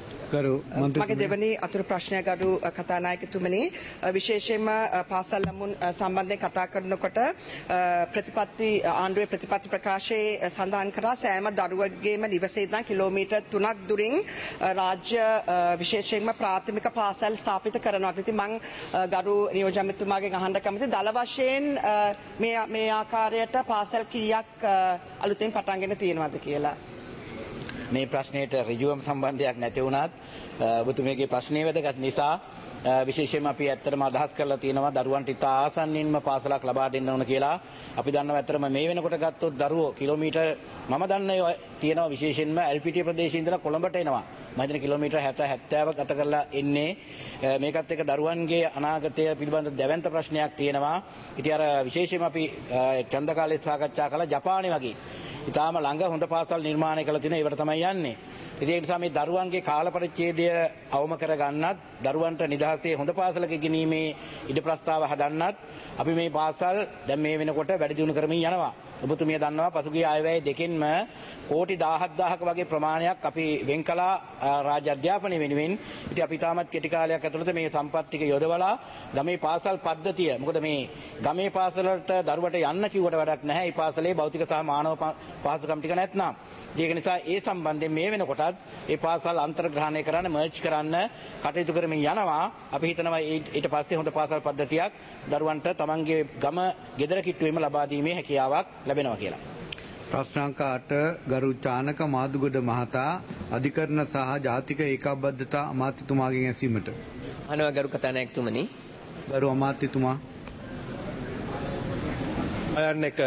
මගේ දෙවැනි අතුරු ප්‍රශ්නය ගරු කතානායකතුමනි, විශේෂයෙන්ම පාසල් ළමුන් සම්බන්ධයෙන් කතා කරනකොට ප්‍රතිපත්ති ආණ්ඩුවේ ප්‍රතිපත්ති ප්‍රකාශයේ සඳහන් කරා සෑම දරුවෙකුගේම නිවසේ ඉඳන් කිලෝමීටර් තුනක් දුරින් රාජ්‍ය විශේෂයෙන්ම ප්‍රාථමික පාසල් ස්ථාපිත කරනවා. ඉතින් මම ගරු නියෝජ්‍ය ඇමතිතුමාගෙන් අහන්න කැමතියි දල වශයෙන් මේ මේ ආකාරයට පාසල් කීයක් අලුතෙන් පටන්ගෙන තියෙනවද කියලා. මේ ප්‍රශ්නයට ඍජුවම සම්බන්ධයක් නැති වුණත් ඔබතුමියගේ ප්‍රශ්නය වැදගත් නිසා විශේෂයෙන්ම අපි ඇත්තටම අදහස් කරලා තියෙනවා දරුවන්ට ඉතා ආසන්නින්ම පාසලක් ලබා දෙන්න ඕන කියලා. අපි දන්නවා ඇත්තටම මේ වෙනකොට ගත්තොත් දරුවෝ කිලෝමීටර් මම දන්නේ තියෙනවා විශේෂයෙන්ම එල් පී ටී ප්‍රදේශයේ ඉඳලා කොළඹට එනවා. මම හිතන්නේ කිලෝමීටර් හැට හැත්තෑව ගත කරලා එන්නේ. මේකත් එක්ක දරුවන්ගේ අනාගතය පිළිබඳ දැවැන්ත ප්‍රශ්නයක් තියෙනවා. ඉතින් අර විශේෂයෙන්ම අපි ඡන්ද කාලේ සාකච්ඡා කළා ජපානයේ වගේ ඉතාලම ළඟ හොඳ පාසල් නිර්මාණය කළ තියෙන ඒවට තමයි යන්නේ. ඉතින් ඒ නිසා මේ දරුවන්ගේ කාල පරිච්ඡේදය අවම කර ගන්නත් දරුවන්ට නිදහසේ හොඳ පාසලක ගෙනීමේ ඉඩ ප්‍රස්තාව හදන්නත් අපි මේ පාසල් දැන් මේ වෙනකොට වැඩි දියුණු කරමින් යනවා. ඔබතුමිය දන්නවා පසුගිය ආයවැය දෙකෙන්ම කෝටි දහහක් වගේ ප්‍රමාණයක් අපි වෙන් කළා රාජ්‍ය අධ්‍යාපනය වෙනුවෙන්. ඉතින් අපි තාමත් කෙටි කාලයක් ඇතුළත මේ සම්පත් ටික යොදවලා ගමේ පාසල් පද්ධතිය, මොකද මේ ගමේ පාසලට දරුවට යන්න කිව්වට වැඩක් නැහැ. මේ පාසලේ භෞතික සහ මානව පහසුකම් ටික නැත්නම්. ඒක නිසා ඒ සම්බන්ධයෙන් මේ වෙනකොටත් ඒ පාසල් අන්තර්ග්‍රහණය කරන්න, මර්ජ් කරන්න කටයුතු කරමින් යනවා. අපි හිතනවා ඊට පස්සේ හොඳ පාසල් පද්ධතියක් දරුවන්ට තමන්ගේ ගම ගෙදර කිට්ටුවෙම ලබා දීමේ හැකියාවක් ලැබෙනවා කියලා. ප්‍රශ්න අංක අට ගරු චානක මාදුගොඩ මහතා අධිකරණ සහ ජාතික ඒකාබද්ධතා අමාත්‍යතුමාගෙන් ඇසීමට. අනව ගරු කතානායකතුමනි. ගරු අමාත්‍යතුමා. අයන්න එක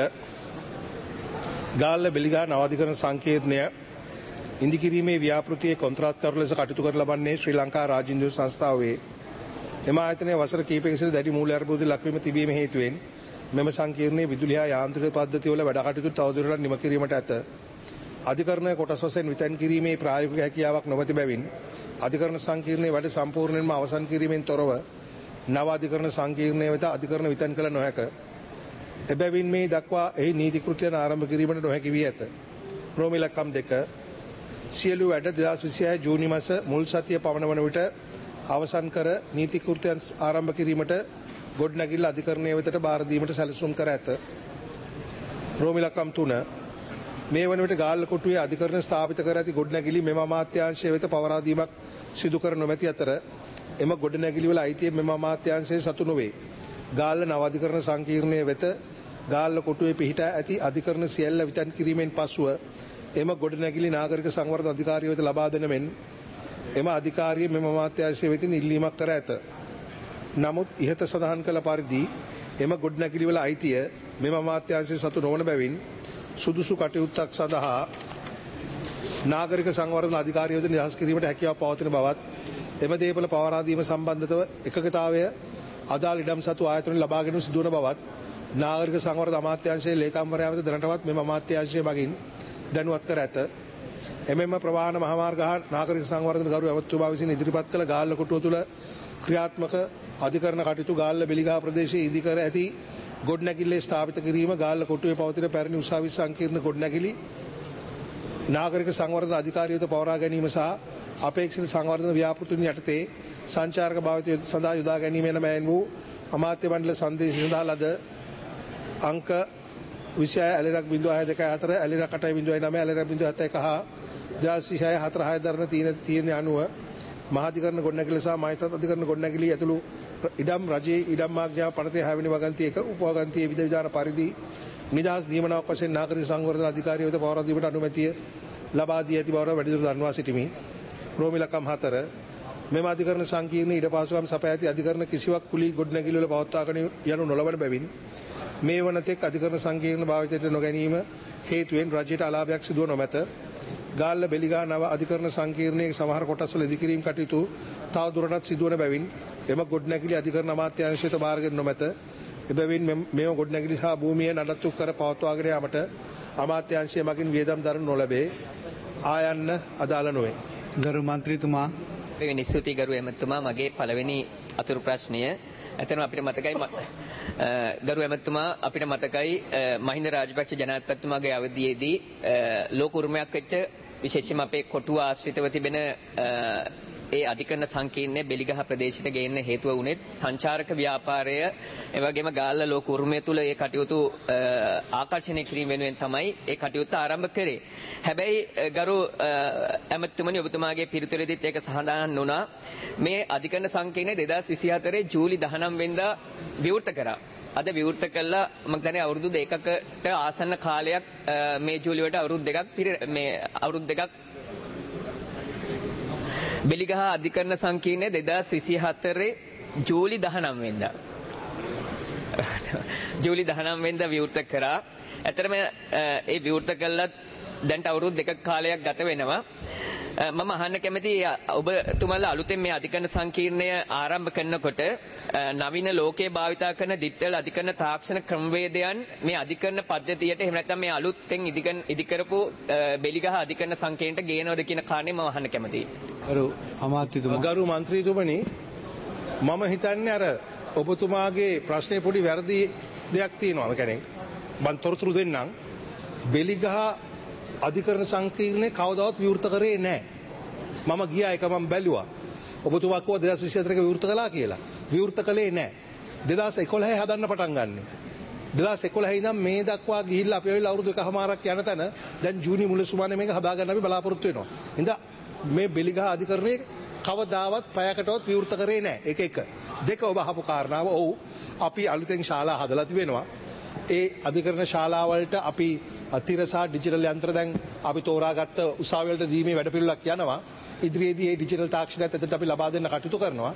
ගාල්ල බෙලිගා නවාධිකරණ සංකීර්ණය ඉදිකිරීමේ ව්‍යාපෘතියේ කොන්ත්‍රාත්කරු ලෙස කටයුතු කර ලබන්නේ ශ්‍රී ලංකා රාජ්‍ය ඉන්ධන සංස්ථාවේ එම ආයතනයේ වසර කිහිපයක සිට දැඩි මූල්‍ය අර්බුද ලක්වීම තිබීම හේතුවෙන් මෙම සංකීර්ණයේ විදුලි හා යාන්ත්‍රික පද්ධතිවල වැඩ කටයුතු තවදුරටත් නිම කිරීමට ඇත. අධිකරණය කොටස් වශයෙන් විතන් කිරීමේ ප්‍රායෝගික හැකියාවක් නොමැති බැවින් අධිකරණ සංකීර්ණයේ වැඩ සම්පූර්ණයෙන්ම අවසන් කිරීමෙන් තොරව නව අධිකරණ සංකීර්ණය වෙත අධිකරණ විතන් කළ නොහැක. එබැවින් මේ දක්වා එහි නීති කෘත්‍යයන් ආරම්භ කිරීමට නොහැකි වී ඇත. රෝමි ලක්කම් දෙක සියලු වැඩ දෙදහස් විසිහය ජූනි මාස මුල් සතිය පවන වන විට අවසන් කර නීති කෘත්‍යයන් ආරම්භ කිරීමට ගොඩනැගිල්ල අධිකරණය වෙතට බාර දීමට සැලසුම් කර ඇත. රෝමි ලක්කම් තුන මේ වන විට ගාල්ල කොටුවේ අධිකරණ ස්ථාපිත කර ඇති ගොඩනැගිලි මෙම අමාත්‍යාංශය වෙත පවරා දීමක් සිදු කර නොමැති අතර එම ගොඩනැගිලි වල අයිතිය මෙම අමාත්‍යාංශයේ සතු නොවේ. ගාල්ල නව අධිකරණ සංකීර්ණය වෙත ගාල්ල කොටුවේ පිහිටා ඇති අධිකරණ සියල්ල විතන් කිරීමෙන් පසුව එම ගොඩනැගිලි නාගරික සංවර්ධන අධිකාරිය වෙත ලබා දෙන මෙන් එම අධිකාරිය මෙම අමාත්‍යාංශය වෙතින් ඉල්ලීමක් කර ඇත. නමුත් ඉහත සඳහන් කළ පරිදි එම ගොඩනැගිලි වල අයිතිය මෙම අමාත්‍යාංශයේ සතු නොවන බැවින් සුදුසු කටයුත්තක් සඳහා නාගරික සංවර්ධන අධිකාරිය වෙත නිදහස් කිරීමට හැකියාව පවතින බවත් එම දේපල පවරා දීම සම්බන්ධව එකගතාවය අදාළ ඉඩම් සතු ආයතන ලබා ගැනීම සිදුවන බවත් නාගරික සංවර්ධන අමාත්‍යාංශයේ ලේකම්වරයා වෙත දැනටමත් මෙම අමාත්‍යාංශය මගින් දැනුවත් කර ඇත. එමෙන්ම ප්‍රවාහන මහමාර්ග හා නාගරික සංවර්ධන ගරු ඇමතුමා විසින් ඉදිරිපත් කළ ගාල්ල කොටුව තුළ ක්‍රියාත්මක අධිකරණ කටයුතු ගාල්ල බෙලිගා ප්‍රදේශයේ ඉදි කර ඇති ගොඩනැගිල්ලේ ස්ථාපිත කිරීම ගාල්ල කොටුවේ පවතින පැරණි උසාවි සංකීර්ණ ගොඩනැගිලි නාගරික සංවර්ධන අධිකාරිය වෙත පවරා ගැනීම සහ අපේක්ෂිත සංවර්ධන ව්‍යාපෘතින් යටතේ සංචාරක භාවිතය සඳහා යොදා ගැනීම යන මෑන් වූ අමාත්‍ය මණ්ඩල සංදේශය සඳහා ලද අංක විසිහය ඇලිරක් බිඳුව හය දෙකයි හතර ඇලිරක් අටයි බිඳුවයි නවය ඇලිරක් බිඳුව හතයි එක දෙදාස් විසිහය හතර හය දරන තීන තීරණය අනුව මහාධිකරණ ගොඩනැගිලි සහ මහිතත් අධිකරණ ගොඩනැගිලි ඇතුළු ඉඩම් රජයේ ඉඩම් ආඥා පනතේ හය වෙනි වගන්තිය එක උපවගන්තියේ විධ විධාන පරිදි නිදහස් නියමනාවක් වශයෙන් නාගරික සංවර්ධන අධිකාරිය වෙත පවරා දීමට අනුමැතිය ලබා දී ඇති බව වැඩිදුර දන්වා සිටිමි. රෝමිලකම් හතර මෙම අධිකරණ සංකීර්ණ ඉඩ පහසුකම් සපයා ඇති අධිකරණ කිසිවක් කුලී ගොඩනැගිලි වල පවත්වාගෙන යනු නොලබන බැවින් මේ වනතෙක් අධිකරණ සංකීර්ණ භාවිතයට නොගැනීම හේතුවෙන් රජයට අලාභයක් සිදුව නොමැත. ගාල්ල බෙලිගහ නව අධිකරණ සංකීර්ණයේ සමහර කොටස්වල ඉදිකිරීම් කටයුතු තව දුරටත් සිදුවන බැවින් එම ගොඩනැගිලි අධිකරණ අමාත්‍යාංශයට බාරගෙන නොමැත. එබැවින් මෙම ගොඩනැගිලි සහ භූමිය නඩත්තු කර පවත්වාගෙන යාමට අමාත්‍යාංශය මගින් වියදම් දරනු නොලැබේ. ආයන්න අදාළ නොවේ. ගරු මන්ත්‍රීතුමා වෙනි ස්තුති ගරු එමෙතුමා මගේ පළවෙනි අතුරු ප්‍රශ්නය ඇතන අපිට මතකයි ගරු ඇමතුමා අපිට මතකයි මහින්ද රාජපක්ෂ ජනාධිපතිතුමාගේ අවධියේදී ලෝක උරුමයක් වෙච්ච විශේෂයෙන්ම අපේ කොටුව ආශ්‍රිතව තිබෙන ඒ අධිකරණ සංකීර්ණය බෙලිගහ ප්‍රදේශයට ගේන්න හේතුව වුණේ සංචාරක ව්‍යාපාරය එවැගේම ගාල්ල ලෝක උරුමය තුල ඒ කටයුතු ආකර්ෂණය කිරීම වෙනුවෙන් තමයි ඒ කටයුත්ත ආරම්භ කරේ. හැබැයි ගරු ඇමතුමනි ඔබතුමාගේ පිළිතුරේදීත් ඒක සඳහන් වුණා මේ අධිකරණ සංකීර්ණය දෙදාස් විසිහතරේ ජූලි දහනවය වෙනිදා විවෘත කරා. අද විවෘත කළා මම දැනේ අවුරුදු දෙකකට ආසන්න කාලයක් මේ ජූලි වලට අවුරුදු දෙකක් මේ අවුරුදු දෙකක් බෙලිගහ අධිකරණ සංකීර්ණය දෙදාස් විසිහතරේ ජූලි දහනවය වෙනිදා ජූලි දහනවය වෙනිදා විවෘත කරා. ඇත්තටම ඒ විවෘත කළත් දැන්ට අවුරුදු දෙකක කාලයක් ගත වෙනවා. මම අහන්න කැමති ඔබතුමාලා අලුතෙන් මේ අධිකරණ සංකීර්ණය ආරම්භ කරනකොට නවීන ලෝකයේ භාවිතා කරන දිට්ඨල අධිකරණ තාක්ෂණ ක්‍රමවේදයන් මේ අධිකරණ පද්ධතියට එහෙම නැත්නම් මේ අලුතෙන් ඉදිකරපු බෙලිගහ අධිකරණ සංකීර්ණයට ගේනවද කියන කාරණේ මම අහන්න කැමතියි. ගරු අමාත්‍යතුමා ගරු මන්ත්‍රීතුමනි මම හිතන්නේ අර ඔබතුමාගේ ප්‍රශ්නේ පොඩි වැරදි දෙයක් තියෙනවා. ඒ කියන්නේ මම තොරතුරු දෙන්නම්. බෙලිගහ අධිකරණ සංකීර්ණය කවදාවත් විවෘත කරේ නැහැ. මම ගියා එක මම බැලුවා. ඔබතුමා කිව්වා දෙදාස් විසිහතරක විවෘත කළා කියලා. විවෘත කළේ නැහැ. දෙදාස් එකොළහේ හදන්න පටන් ගන්නෙ. දෙදාස් එකොළහේ ඉඳන් මේ දක්වා ගිහිල්ලා අපි වෙලා අවුරුදු එකමාරක් යන තැන දැන් ජූනි මුල සුමානේ මේක හදාගන්න අපි බලාපොරොත්තු වෙනවා. ඉතින් මේ බෙලිගහ අධිකරණයේ කවදාවත් පැයකටවත් විවෘත කරේ නැහැ. ඒක එක. දෙක ඔබ අහපු කාරණාව ඔව් අපි අලුතෙන් ශාලා හදලා තිබෙනවා. ඒ අධිකරණ ශාලාවලට අපි තිරසා ඩිජිටල් යන්ත්‍ර දැන් අපි තෝරාගත්ත උසාවි වලට දීමේ වැඩපිළිවෙලක් යනවා. ඉදිරියේදී මේ ඩිජිටල් තාක්ෂණයත් එතනට අපි ලබා දෙන්න කටයුතු කරනවා.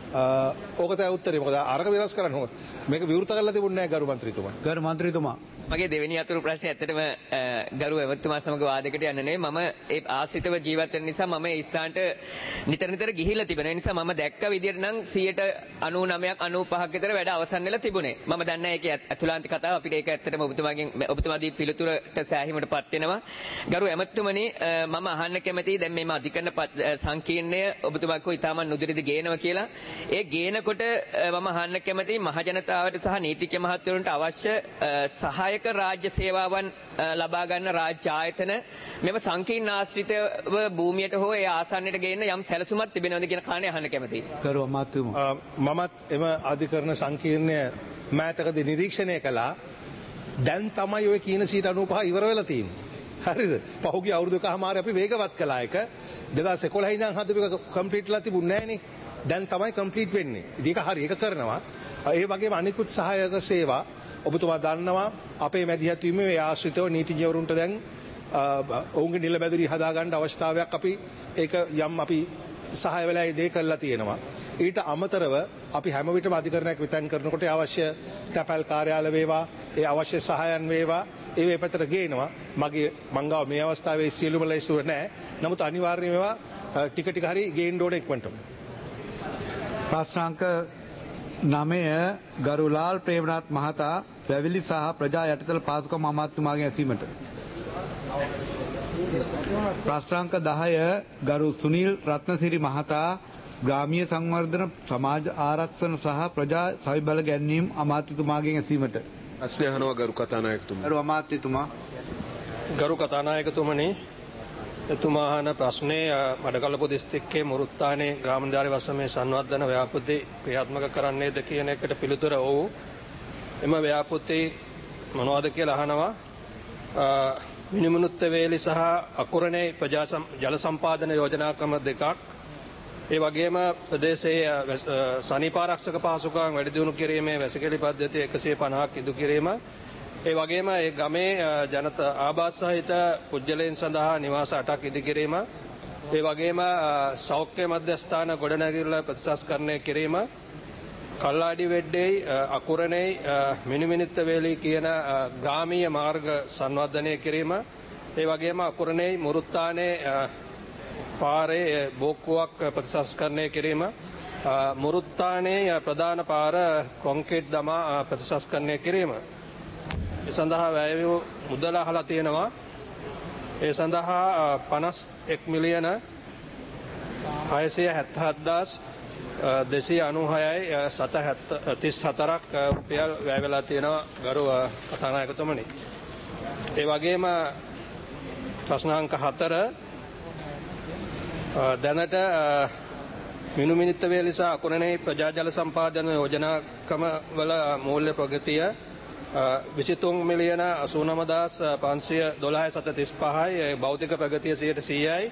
ඕක තමයි උත්තරේ. මොකද අරක වෙනස් කරන්න ඕන. මේක විවෘත කරලා තිබුණේ නැහැ ගරු මන්ත්‍රීතුමා. ගරු මන්ත්‍රීතුමා මගේ දෙවෙනි අතුරු ප්‍රශ්නේ ඇත්තටම ගරු එමෙතුමා සමග වාදයකට යන්න නෙවෙයි. මම ඒ ආශ්‍රිතව ජීවත් වෙන නිසා මම ඒ ස්ථානට නිතර නිතර ගිහිල්ලා තිබෙන නිසා මම දැක්ක විදිහට නම් සියයට අනූනවයක් අනූපහක් විතර වැඩ අවසන් වෙලා තිබුණේ. මම දන්නේ ඒකේ ඇතුළාන්ත කතාව අපිට ඒක ඇත්තටම ඔබතුමාගෙන් ඔබතුමාදී පිළිතුරට සෑහීමටපත් වෙනවා. ගරු එමෙතුමනි මම අහන්න කැමතියි දැන් මේ අධිකරණ සංකීර්ණය ඔබතුමා කිව්වා ඊටම නුදුරිදි ගේනවා කියලා. ඒ ගේනකොට මම අහන්න කැමතියි මහ ජනතාවට සහ නීතිඥ මහත්වරුන්ට අවශ්‍ය සහාය රාජ්‍ය සේවාවන් ලබා ගන්න රාජ්‍ය ආයතන මෙම සංකීර්ණ ආශ්‍රිතව භූමියට හෝ ඒ ආසන්නයට ගේන්න යම් සැලසුමක් තිබෙනවද කියන කාරණේ අහන්න කැමතියි. ගරු අමාත්‍යතුමා මමත් එම අධිකරණ සංකීර්ණය මෑතකදී නිරීක්ෂණය කළා. දැන් තමයි ඔය කියන සීට අනූපහ ඉවර වෙලා තියෙන්නේ. හරිද? පහුගිය අවුරුදු එකමාරේ අපි වේගවත් කළා එක. දෙදාස් එකොළහේ ඉඳන් හදපු එක කම්ප්ලීට්ලා තිබුණේ නැහැ නේ. දැන් තමයි කම්ප්ලීට් වෙන්නේ. ඉතින් ඒක හරි ඒක කරනවා. ඒ වගේම අනිකුත් සහායක සේවා ඔබතුමා දන්නවා අපේ මැදිහත් වීමේ මේ ආශ්‍රිතව නීතිඥවරුන්ට දැන් ඔවුන්ගේ නිල බැඳුරි හදාගන්න අවස්ථාවක් අපි ඒක යම් අපි සහාය වෙලා ඒ දේ කරලා තියෙනවා. ඊට අමතරව අපි හැම විටම අධිකරණයක් විතන් කරනකොට අවශ්‍ය තැපැල් කාර්යාල වේවා ඒ අවශ්‍ය සහායන් වේවා ඒ වේ පැතර ගේනවා. මගේ මංගාව මේ අවස්ථාවේ සියලුම ලැයිස්තුව නැහැ. නමුත් අනිවාර්යයෙන්ම ඒවා ටික ටික හරි ගේන්න ඕන ඉක්මනටම. ප්‍රශ්නාංක නවය ගරු ලාල් ප්‍රේමනාත් මහතා පැවිලි සහ ප්‍රජා යටිතල පාසුකම් අමාත්‍යතුමාගෙන් ඇසීමට. ප්‍රශ්නාංක දහය ගරු සුනිල් රත්නසිරි මහතා ග්‍රාමීය සංවර්ධන සමාජ ආරක්ෂණ සහ ප්‍රජා සවිබල ගැන්වීම් අමාත්‍යතුමාගෙන් ඇසීමට. ප්‍රශ්නය අහනවා ගරු කතානායකතුමා. ගරු අමාත්‍යතුමා. ගරු කතානායකතුමනි එතුමා අහන ප්‍රශ්නේ මඩකලපු දිස්ත්‍රික්කයේ මුරුත්තානේ ග්‍රාමධාරී වසමේ සංවර්ධන ව්‍යාපෘති ක්‍රියාත්මක කරන්නේද කියන එකට පිළිතුර ඔව්. එම ව්‍යාපෘති මොනවද කියලා අහනවා. මිනිමුනුත්ත වේලි සහ අකුරණේ ප්‍රජා ජල සම්පාදන යෝජනා ක්‍රම දෙකක්. ඒ වගේම ප්‍රදේශයේ සනීපාරක්ෂක පහසුකම් වැඩි දියුණු කිරීමේ වැසිකිලි පද්ධතිය එකසිය පනහක් ඉදු කිරීම. ඒ වගේම ඒ ගමේ ජනත ආබාධ සහිත පුද්ගලයන් සඳහා නිවාස අටක් ඉදි කිරීම. ඒ වගේම සෞඛ්‍ය මධ්‍යස්ථාන ගොඩනැගිල්ල ප්‍රතිසංස්කරණය කිරීම. කල්ලාඩි වෙඩ්ඩේයි අකුරණේ මිනිමිනිත්ත වේලි කියන ග්‍රාමීය මාර්ග සංවර්ධනය කිරීම. ඒ වගේම අකුරණේ මුරුත්තානේ පාරේ බෝක්කුවක් ප්‍රතිසංස්කරණය කිරීම. මුරුත්තානේ ප්‍රධාන පාර කොන්ක්‍රීට් දමා ප්‍රතිසංස්කරණය කිරීම. ඒ සඳහා වැය වූ මුදල අහලා තියෙනවා. ඒ සඳහා පනස් එක් මිලියන හයසිය හැත්තෑ හත්දාස් දෙසිය අනූහයයි සත තිස් හතරක් රුපියල් වැය වෙලා තියෙනවා ගරු කතානායකතුමනි. ඒ වගේම ප්‍රශ්නාංක හතර දැනට මිනුමිනිත්ත වේලි සහ අකුරණේ ප්‍රජා ජල සම්පාදන යෝජනා ක්‍රම වල මූල්‍ය ප්‍රගතිය විසිතුන් මිලියන අසූනමදාස් පන්සිය දොළහයි සත තිස් පහයි භෞතික ප්‍රගතිය සියයට සීයයි.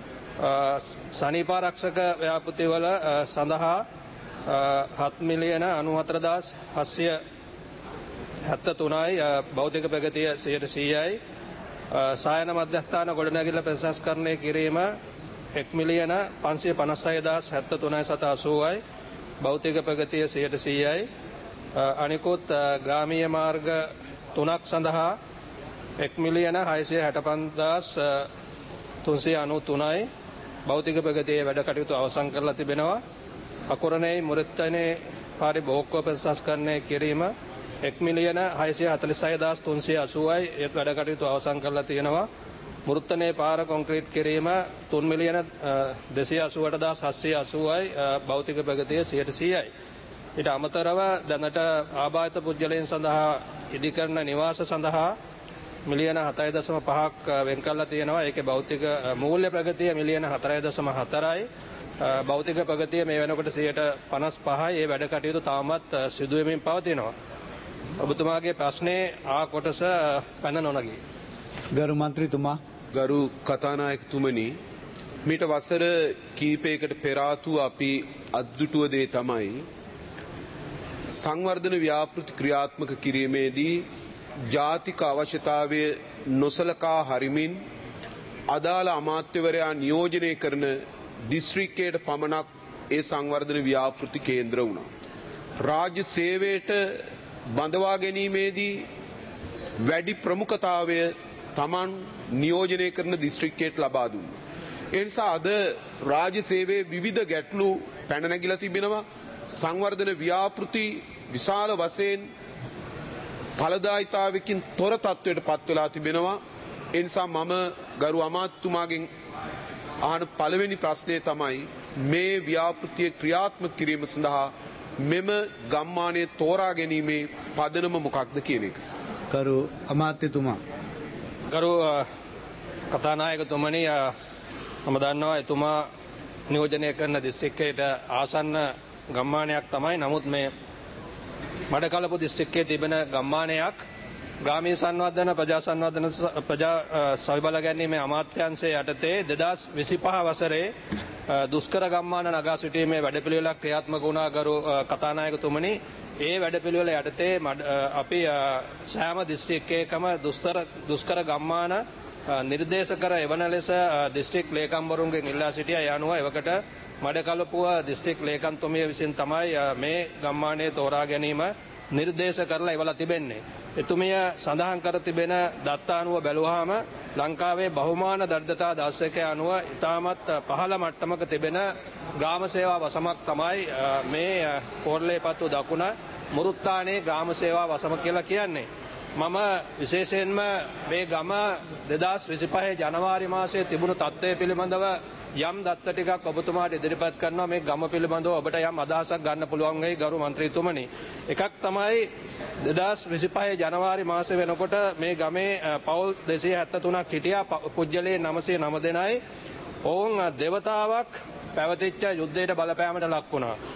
සනීපාරක්ෂක ව්‍යාපෘතිවල සඳහා හත් මිලියන අනූහතරදාස් හත්සිය හැත්තෑ තුනයි භෞතික ප්‍රගතිය සියයට සීයයි. සායන මධ්‍යස්ථාන ගොඩනැගිල්ල ප්‍රතිසංස්කරණය කිරීම එක් මිලියන පන්සිය පනස් හයදාස් හැත්තෑ තුනයි සත අසූවයි භෞතික ප්‍රගතිය සියයට සීයයි. අනිකුත් ග්‍රාමීය මාර්ග තුනක් සඳහා එක් මිලියන හයසිය හැට පන්දාස් තුන්සිය අනූ තුනයි භෞතික ප්‍රගතියේ වැඩ කටයුතු අවසන් කරලා තිබෙනවා. අකුරණේ මුරුත්තනේ පාරේ බෝක්කුව ප්‍රතිසංස්කරණය කිරීම එක් මිලියන හයසිය හතළිස් හයදාස් තුන්සිය අසූවයි ඒ වැඩ කටයුතු අවසන් කරලා තියෙනවා. මුරුත්තනේ පාර කොන්ක්‍රීට් කිරීම තුන් මිලියන දෙසිය අසූඅටදාස් හත්සිය අසූවයි භෞතික ප්‍රගතිය සියයට සීයයි. ඊට අමතරව දැනට ආබාධිත පුද්ගලයන් සඳහා ඉදිකරන නිවාස සඳහා මිලියන හතයි දශම පහක් වෙන් කරලා තියෙනවා. ඒකේ භෞතික මූල්‍ය ප්‍රගතිය මිලියන හතරයි දශම හතරයි. භෞතික ප්‍රගතිය මේ වෙනකොට සියයට පනස් පහයි. ඒ වැඩ කටයුතු තාමත් සිදු වෙමින් පවතිනවා. ඔබතුමාගේ ප්‍රශ්නේ ආ කොටස පැන නොනගී. ගරු මන්ත්‍රීතුමා. ගරු කතානායකතුමනි, මීට වසර කීපයකට පෙර ආතු අපි අද්දුටුව දේ තමයි සංවර්ධන ව්‍යාපෘති ක්‍රියාත්මක කිරීමේදී ජාතික අවශ්‍යතාවය නොසලකා හරිමින් අදාළ අමාත්‍යවරයා නියෝජනය කරන දිස්ත්‍රික්කයට පමණක් ඒ සංවර්ධන ව්‍යාපෘති කේන්ද්‍ර වුණා. රාජ්‍ය සේවයට බඳවා ගැනීමේදී වැඩි ප්‍රමුඛතාවය තමන් නියෝජනය කරන දිස්ත්‍රික්කයට ලබා දුන්නා. ඒ නිසා අද රාජ්‍ය සේවයේ විවිධ ගැටලු පැන නැගිලා තිබෙනවා. සංවර්ධන ව්‍යාපෘති විශාල වශයෙන් ඵලදායිතාවකින් තොර තත්වයට පත් වෙලා තිබෙනවා. ඒ නිසා මම ගරු අමාත්‍යතුමාගෙන් අහන පළවෙනි ප්‍රශ්නය තමයි මේ ව්‍යාපෘතිය ක්‍රියාත්මක කිරීම සඳහා මෙම ගම්මානයේ තෝරා ගැනීමේ පදනම මොකක්ද කියන එක. ගරු අමාත්‍යතුමා. ගරු කතානායකතුමනි, මම දන්නවා එතුමා නියෝජනය කරන දිස්ත්‍රික්කයට ආසන්න ගම්මානයක් තමයි. නමුත් මේ මඩකලපු දිස්ත්‍රික්කයේ තිබෙන ගම්මානයක් ග්‍රාමීය සංවර්ධන ප්‍රජා සංවර්ධන ප්‍රජා සවිබල ගැනීමේ අමාත්‍යාංශයේ යටතේ දෙදාස් විසිපහ වසරේ දුෂ්කර ගම්මාන නගා සිටීමේ වැඩපිළිවෙලක් ක්‍රියාත්මක වුණා. ගරු කතානායකතුමනි, ඒ වැඩපිළිවෙල යටතේ අපි සෑම දිස්ත්‍රික්කයකම දුෂ්කර දුෂ්කර ගම්මාන නිර්දේශ කර එවන ලෙස දිස්ත්‍රික් ලේකම්වරුන්ගෙන් ඉල්ලා සිටියා. ඒ අනුව එවකට මඩකලපුව දිස්ත්‍රික් ලේකම්තුමිය විසින් තමයි මේ ගම්මානයේ තෝරා ගැනීම නිර්දේශ කරලා එවලා තිබෙන්නේ. එතුමිය සඳහන් කර තිබෙන දත්ත අනුව බැලුවාම ලංකාවේ බහුමාන දරිද්‍රතා දර්ශකය අනුව ඉතාමත් පහළ මට්ටමක තිබෙන ග්‍රාම සේවා වසමක් තමයි මේ කෝරළේපත්තු දකුණ මුරුත්තානේ ග්‍රාම සේවා වසම කියලා කියන්නේ. මම විශේෂයෙන්ම මේ ගම දෙදාස් විසිපහේ ජනවාරි මාසයේ තිබුණු තත්ත්වය පිළිබඳව යම් දත්ත ටිකක් ඔබතුමාට ඉදිරිපත් කරනවා. මේ ගම පිළිබඳව ඔබට යම් අදහසක් ගන්න පුළුවන් වෙයි ගරු මන්ත්‍රීතුමනි. එකක් තමයි දෙදාස් විසිපහේ ජනවාරි මාසෙ වෙනකොට මේ ගමේ පවුල් දෙසිය හැත්තෑ තුනක් හිටියා. පුජ්‍යලේ නවසිය නව දෙනයි. ඔවුන් දෙවතාවක් පැවතිච්ච යුද්ධයට බලපෑමට ලක් වුණා.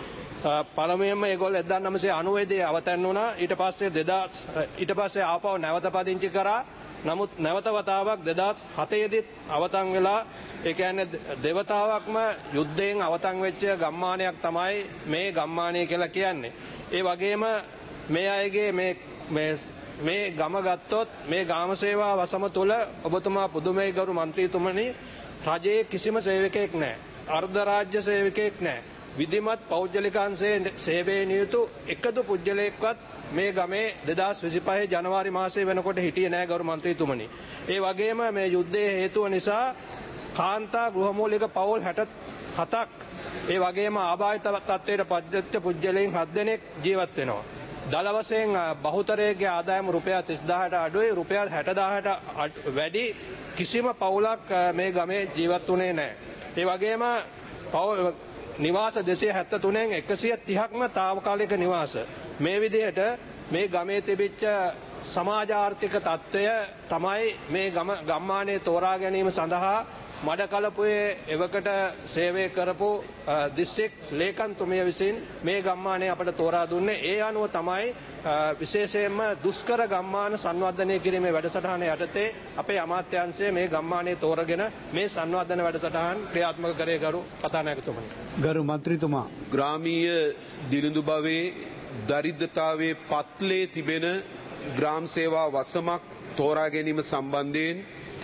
පළමුවෙන්ම ඒගොල්ලෝ එක්දාස් නවසිය අනූ දී අවතැන් වුණා. ඊට පස්සේ දෙදාස් ඊට පස්සේ ආපහු නැවත පදිංචි කරා. නමුත් නැවත වතාවක් දෙදාස් හතේ දී අවතන් වෙලා ඒ කියන්නේ දෙවතාවක්ම යුද්ධයෙන් අවතන් වෙච්ච ගම්මානයක් තමයි මේ ගම්මානය කියලා කියන්නේ. ඒ වගේම මේ අයගේ මේ මේ මේ ගම ගත්තොත් මේ ගාම සේවා වසම තුල ඔබතුමා පුදුමයි ගරු මන්ත්‍රීතුමනි රජයේ කිසිම සේවකයෙක් නැහැ. අර්ධ රාජ්‍ය සේවකයෙක් නැහැ. විධිමත් පෞද්ගලිකාංශයේ සේවයේ නියුතු එකදු පුද්ගලයෙක්වත් මේ ගමේ දෙදාස් විසිපහ ජනවාරි මාසයේ වෙනකොට හිටියේ නැහැ ගරු මන්ත්‍රීතුමනි. ඒ වගේම මේ යුද්ධයේ හේතුව නිසා කාන්තා ගෘහමූලික පවුල් හැට හතක් ඒ වගේම ආබාධිත තත්ත්වයට පත්වෙච්ච පුද්ගලයන් හත් දෙනෙක් ජීවත් වෙනවා. දල වශයෙන් බහුතරයේ ආදායම රුපියල් තිස් දාහට අඩුයි රුපියල් හැට දාහට වැඩි කිසිම පවුලක් මේ ගමේ ජීවත් වුණේ නැහැ. ඒ වගේම පවුල් නිවාස දෙසිය හැත්තෑ තුනෙන් එකසිය තිහක්ම తాවකාලික නිවාස. මේ විදිහට මේ ගමේ තිබිච්ච සමාජ ආර්ථික තත්ත්වය තමයි මේ ගම ගම්මානයේ තෝරා ගැනීම සඳහා මඩකලපුවේ එවකට සේවය කරපු දිස්ත්‍රික් ලේකම්තුමිය විසින් මේ ගම්මානය අපට තෝරා දුන්නේ. ඒ අනුව තමයි විශේෂයෙන්ම දුෂ්කර ගම්මාන සංවර්ධනය කිරීමේ වැඩසටහන යටතේ අපේ අමාත්‍යාංශය මේ ගම්මානයේ තෝරගෙන මේ සංවර්ධන වැඩසටහන් ක්‍රියාත්මක කරේ ගරු කතානායකතුමනි. ගරු මන්ත්‍රීතුමා ග්‍රාමීය දිළිඳු භවයේ දරිද්‍රතාවයේ පත්ලේ තිබෙන ග්‍රාම සේවා වසමක් තෝරා ගැනීම සම්බන්ධයෙන්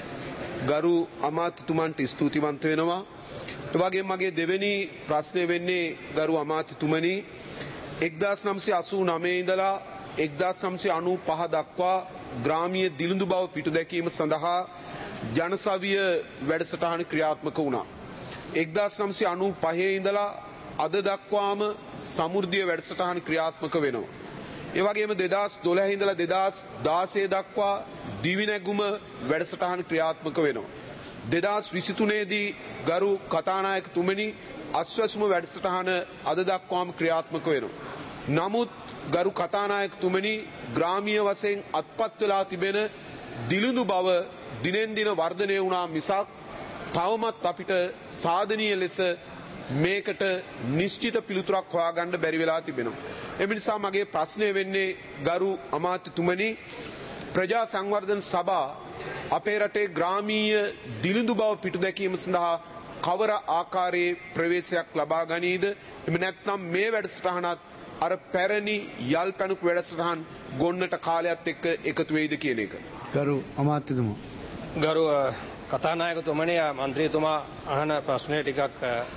ගරු අමාත්‍යතුමන්ට ස්තුතිවන්ත වෙනවා. ඒ වගේම මගේ දෙවෙනි ප්‍රශ්නය වෙන්නේ ගරු අමාත්‍යතුමනි එක්දාස් නවසිය අසූ නවය ඉඳලා එක්දාස් නවසිය අනූ පහ දක්වා ග්‍රාමීය දිළිඳු බව පිටු දැකීම සඳහා ජනසවිය වැඩසටහන ක්‍රියාත්මක වුණා. එක්දාස් නවසිය අනූ පහේ ඉඳලා අද දක්වාම සමෘද්ධිය වැඩසටහන ක්‍රියාත්මක වෙනවා. ඒ වගේම දෙදාස් දොළහ ඉඳලා දෙදාස් දාසය දක්වා දිවිනැගුම වැඩසටහන ක්‍රියාත්මක වෙනවා. දෙදාස් විසිතුනේ දී ගරු කතානායකතුමනි අස්වැසුම වැඩසටහන අද දක්වාම ක්‍රියාත්මක වෙනවා. නමුත් ගරු කතානායකතුමනි ග්‍රාමීය වශයෙන් අත්පත් වෙලා තිබෙන දිළිඳු බව දිනෙන් දින වර්ධනය වුණා මිසක් තවමත් අපිට සාධනීය ලෙස මේකට නිශ්චිත පිළිතුරක් හොයාගන්න බැරි වෙලා තිබෙනවා. එම නිසා මගේ ප්‍රශ්නය වෙන්නේ ගරු අමාත්‍යතුමනි ප්‍රජා සංවර්ධන සභා අපේ රටේ ග්‍රාමීය දිළිඳු බව පිටු දැකීම සඳහා කවර ආකාරයේ ප්‍රවේශයක් ලබා ගනීද? එමෙ නැත්නම් මේ වැඩසටහනත් අර පැරණි යල් පැණුක් වැඩසටහන් ගොන්නට කාලයත් එක්ක එකතු වෙයිද කියන එක. ගරු අමාත්‍යතුමා. ගරු කතානායකතුමනි මන්ත්‍රීතුමා අහන ප්‍රශ්නය ටිකක්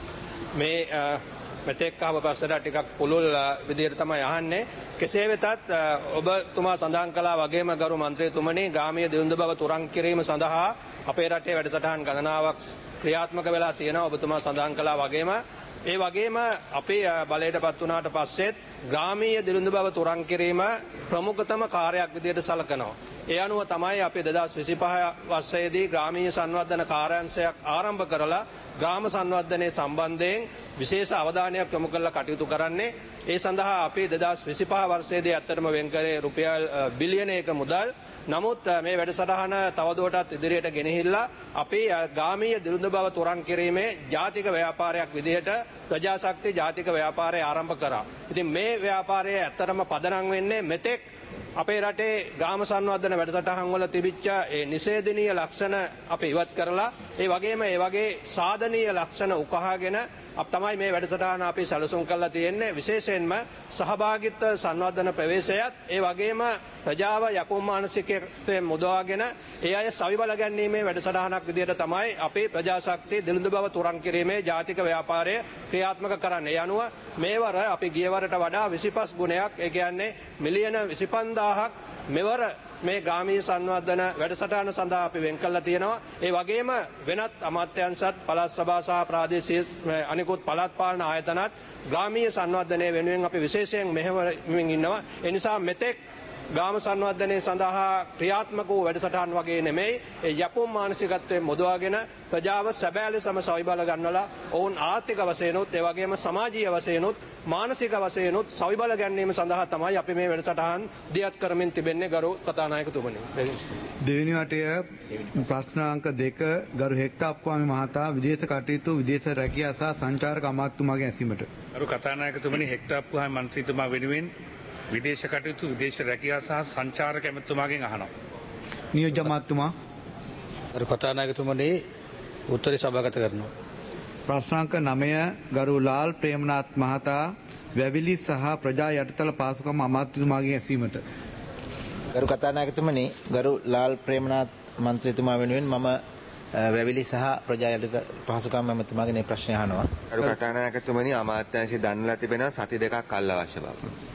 මේ මෙතෙක් අහපු ප්‍රශ්නට ටිකක් පුළුල් විදිහට තමයි අහන්නේ. කෙසේ වෙතත් ඔබතුමා සඳහන් කළා වගේම ගරු මන්ත්‍රීතුමනි ග්‍රාමීය දිළිඳු බව තුරන් කිරීම සඳහා අපේ රටේ වැඩසටහන් ගණනාවක් ක්‍රියාත්මක වෙලා තියෙනවා. ඔබතුමා සඳහන් කළා වගේම ඒ වගේම අපි බලයටපත් වුණාට පස්සෙත් ග්‍රාමීය දිළිඳු බව තුරන් කිරීම ප්‍රමුඛතම කාර්යයක් විදිහට සලකනවා. ඒ අනුව තමයි අපි දෙදාස් විසිපහ වසරේදී ග්‍රාමීය සංවර්ධන කාර්යාංශයක් ආරම්භ කරලා ග්‍රාම සංවර්ධනයේ සම්බන්ධයෙන් විශේෂ අවධානයක් යොමු කරලා කටයුතු කරන්නේ. ඒ සඳහා අපි දෙදාස් විසිපහ වර්ෂයේදී ඇත්තටම වෙන් කරේ රුපියල් බිලියනයක මුදල්. නමුත් මේ වැඩසටහන තවදුරටත් ඉදිරියට ගෙනහිල්ලා අපි ග්‍රාමීය දිළිඳු බව තුරන් කිරීමේ ජාතික ව්‍යාපාරයක් විදිහට ප්‍රජාශක්ති ජාතික ව්‍යාපාරය ආරම්භ කරා. ඉතින් මේ ව්‍යාපාරය ඇත්තටම පදනම් වෙන්නේ මෙතෙක් අපේ රටේ ග්‍රාම සංවර්ධන වැඩසටහන් වල තිබිච්ච ඒ නිෂේධනීය ලක්ෂණ අපි ඉවත් කරලා ඒ වගේම ඒ වගේ සාධනීය ලක්ෂණ උකහාගෙන අප තමයි මේ වැඩසටහන අපි සැලසුම් කරලා තියෙන්නේ. විශේෂයෙන්ම සහභාගීත්ව සංවර්ධන ප්‍රවේශයත් ඒ වගේම ප්‍රජාව යපුම් මානසිකත්වයෙන් මුදවාගෙන ඒ අය සවිබල ගැනීමේ වැඩසටහනක් විදිහට තමයි අපි ප්‍රජාශක්තිය දිළිඳු බව තුරන් කිරීමේ ජාතික ව්‍යාපාරය ක්‍රියාත්මක කරන්නේ. ඒ අනුව මේවර අපි ගියවරට වඩා විසිපස් ගුණයක් ඒ කියන්නේ මිලියන විසිපන්දාහක් මෙවර මේ ග්‍රාමීය සංවර්ධන වැඩසටහන සඳහා අපි වෙන් කරලා තියෙනවා. ඒ වගේම වෙනත් අමාත්‍යාංශත් පළාත් සභා සහ ප්‍රාදේශීය අනිකුත් පළාත් පාලන ආයතනත් ග්‍රාමීය සංවර්ධනය වෙනුවෙන් අපි විශේෂයෙන් මෙහෙවමින් ඉන්නවා. ඒ නිසා මෙතෙක් ගාම සංවර්ධනය සඳහා ක්‍රියාත්මක වූ වැඩසටහන් වගේ නෙමෙයි. ඒ යපුම් මානසිකත්වයෙන් මුදවාගෙන ප්‍රජාව සැබෑ ලෙසම සවිබල ගන්නලා ඔවුන් ආර්ථික වශයෙන්ුත් ඒ වගේම සමාජීය වශයෙන්ුත් මානසික වශයෙන්ුත් සවිබල ගැනීම සඳහා තමයි අපි මේ වැඩසටහන් දියත් කරමින් තිබෙන්නේ ගරු කතානායකතුමනි. දෙවෙනි වටය ප්‍රශ්නාංක දෙක ගරු හෙක්ටර් අප්පාමි මහතා විදේශ කටයුතු විදේශ රැකියා සහ සංචාරක අමාත්‍යතුමාගේ ඇසීමට. ගරු කතානායකතුමනි හෙක්ටර් අප්පාමි මන්ත්‍රීතුමා වෙනුවෙන් විදේශ කටයුතු විදේශ රැකියා සහ සංචාරක ඇමතුමාගෙන් අහනවා. නියෝජ්‍ය අමාත්‍යතුමා. ගරු කතානායකතුමනි උත්තරේ සභාගත කරනවා. ප්‍රශ්නාංක නවය ගරු ලාල් ප්‍රේමනාත් මහතා වැවිලි සහ ප්‍රජා යටිතල පාසුකම් අමාත්‍යතුමාගෙන් ඇසීමට. ගරු කතානායකතුමනි ගරු ලාල් ප්‍රේමනාත් මන්ත්‍රීතුමා වෙනුවෙන් මම වැවිලි සහ ප්‍රජා යටිතල පහසුකම් ඇමතුමාගෙන් මේ ප්‍රශ්නය අහනවා. ගරු කතානායකතුමනි අමාත්‍යාංශය දන්වලා තිබෙනවා සති දෙකක් අල්ල අවශ්‍ය බව.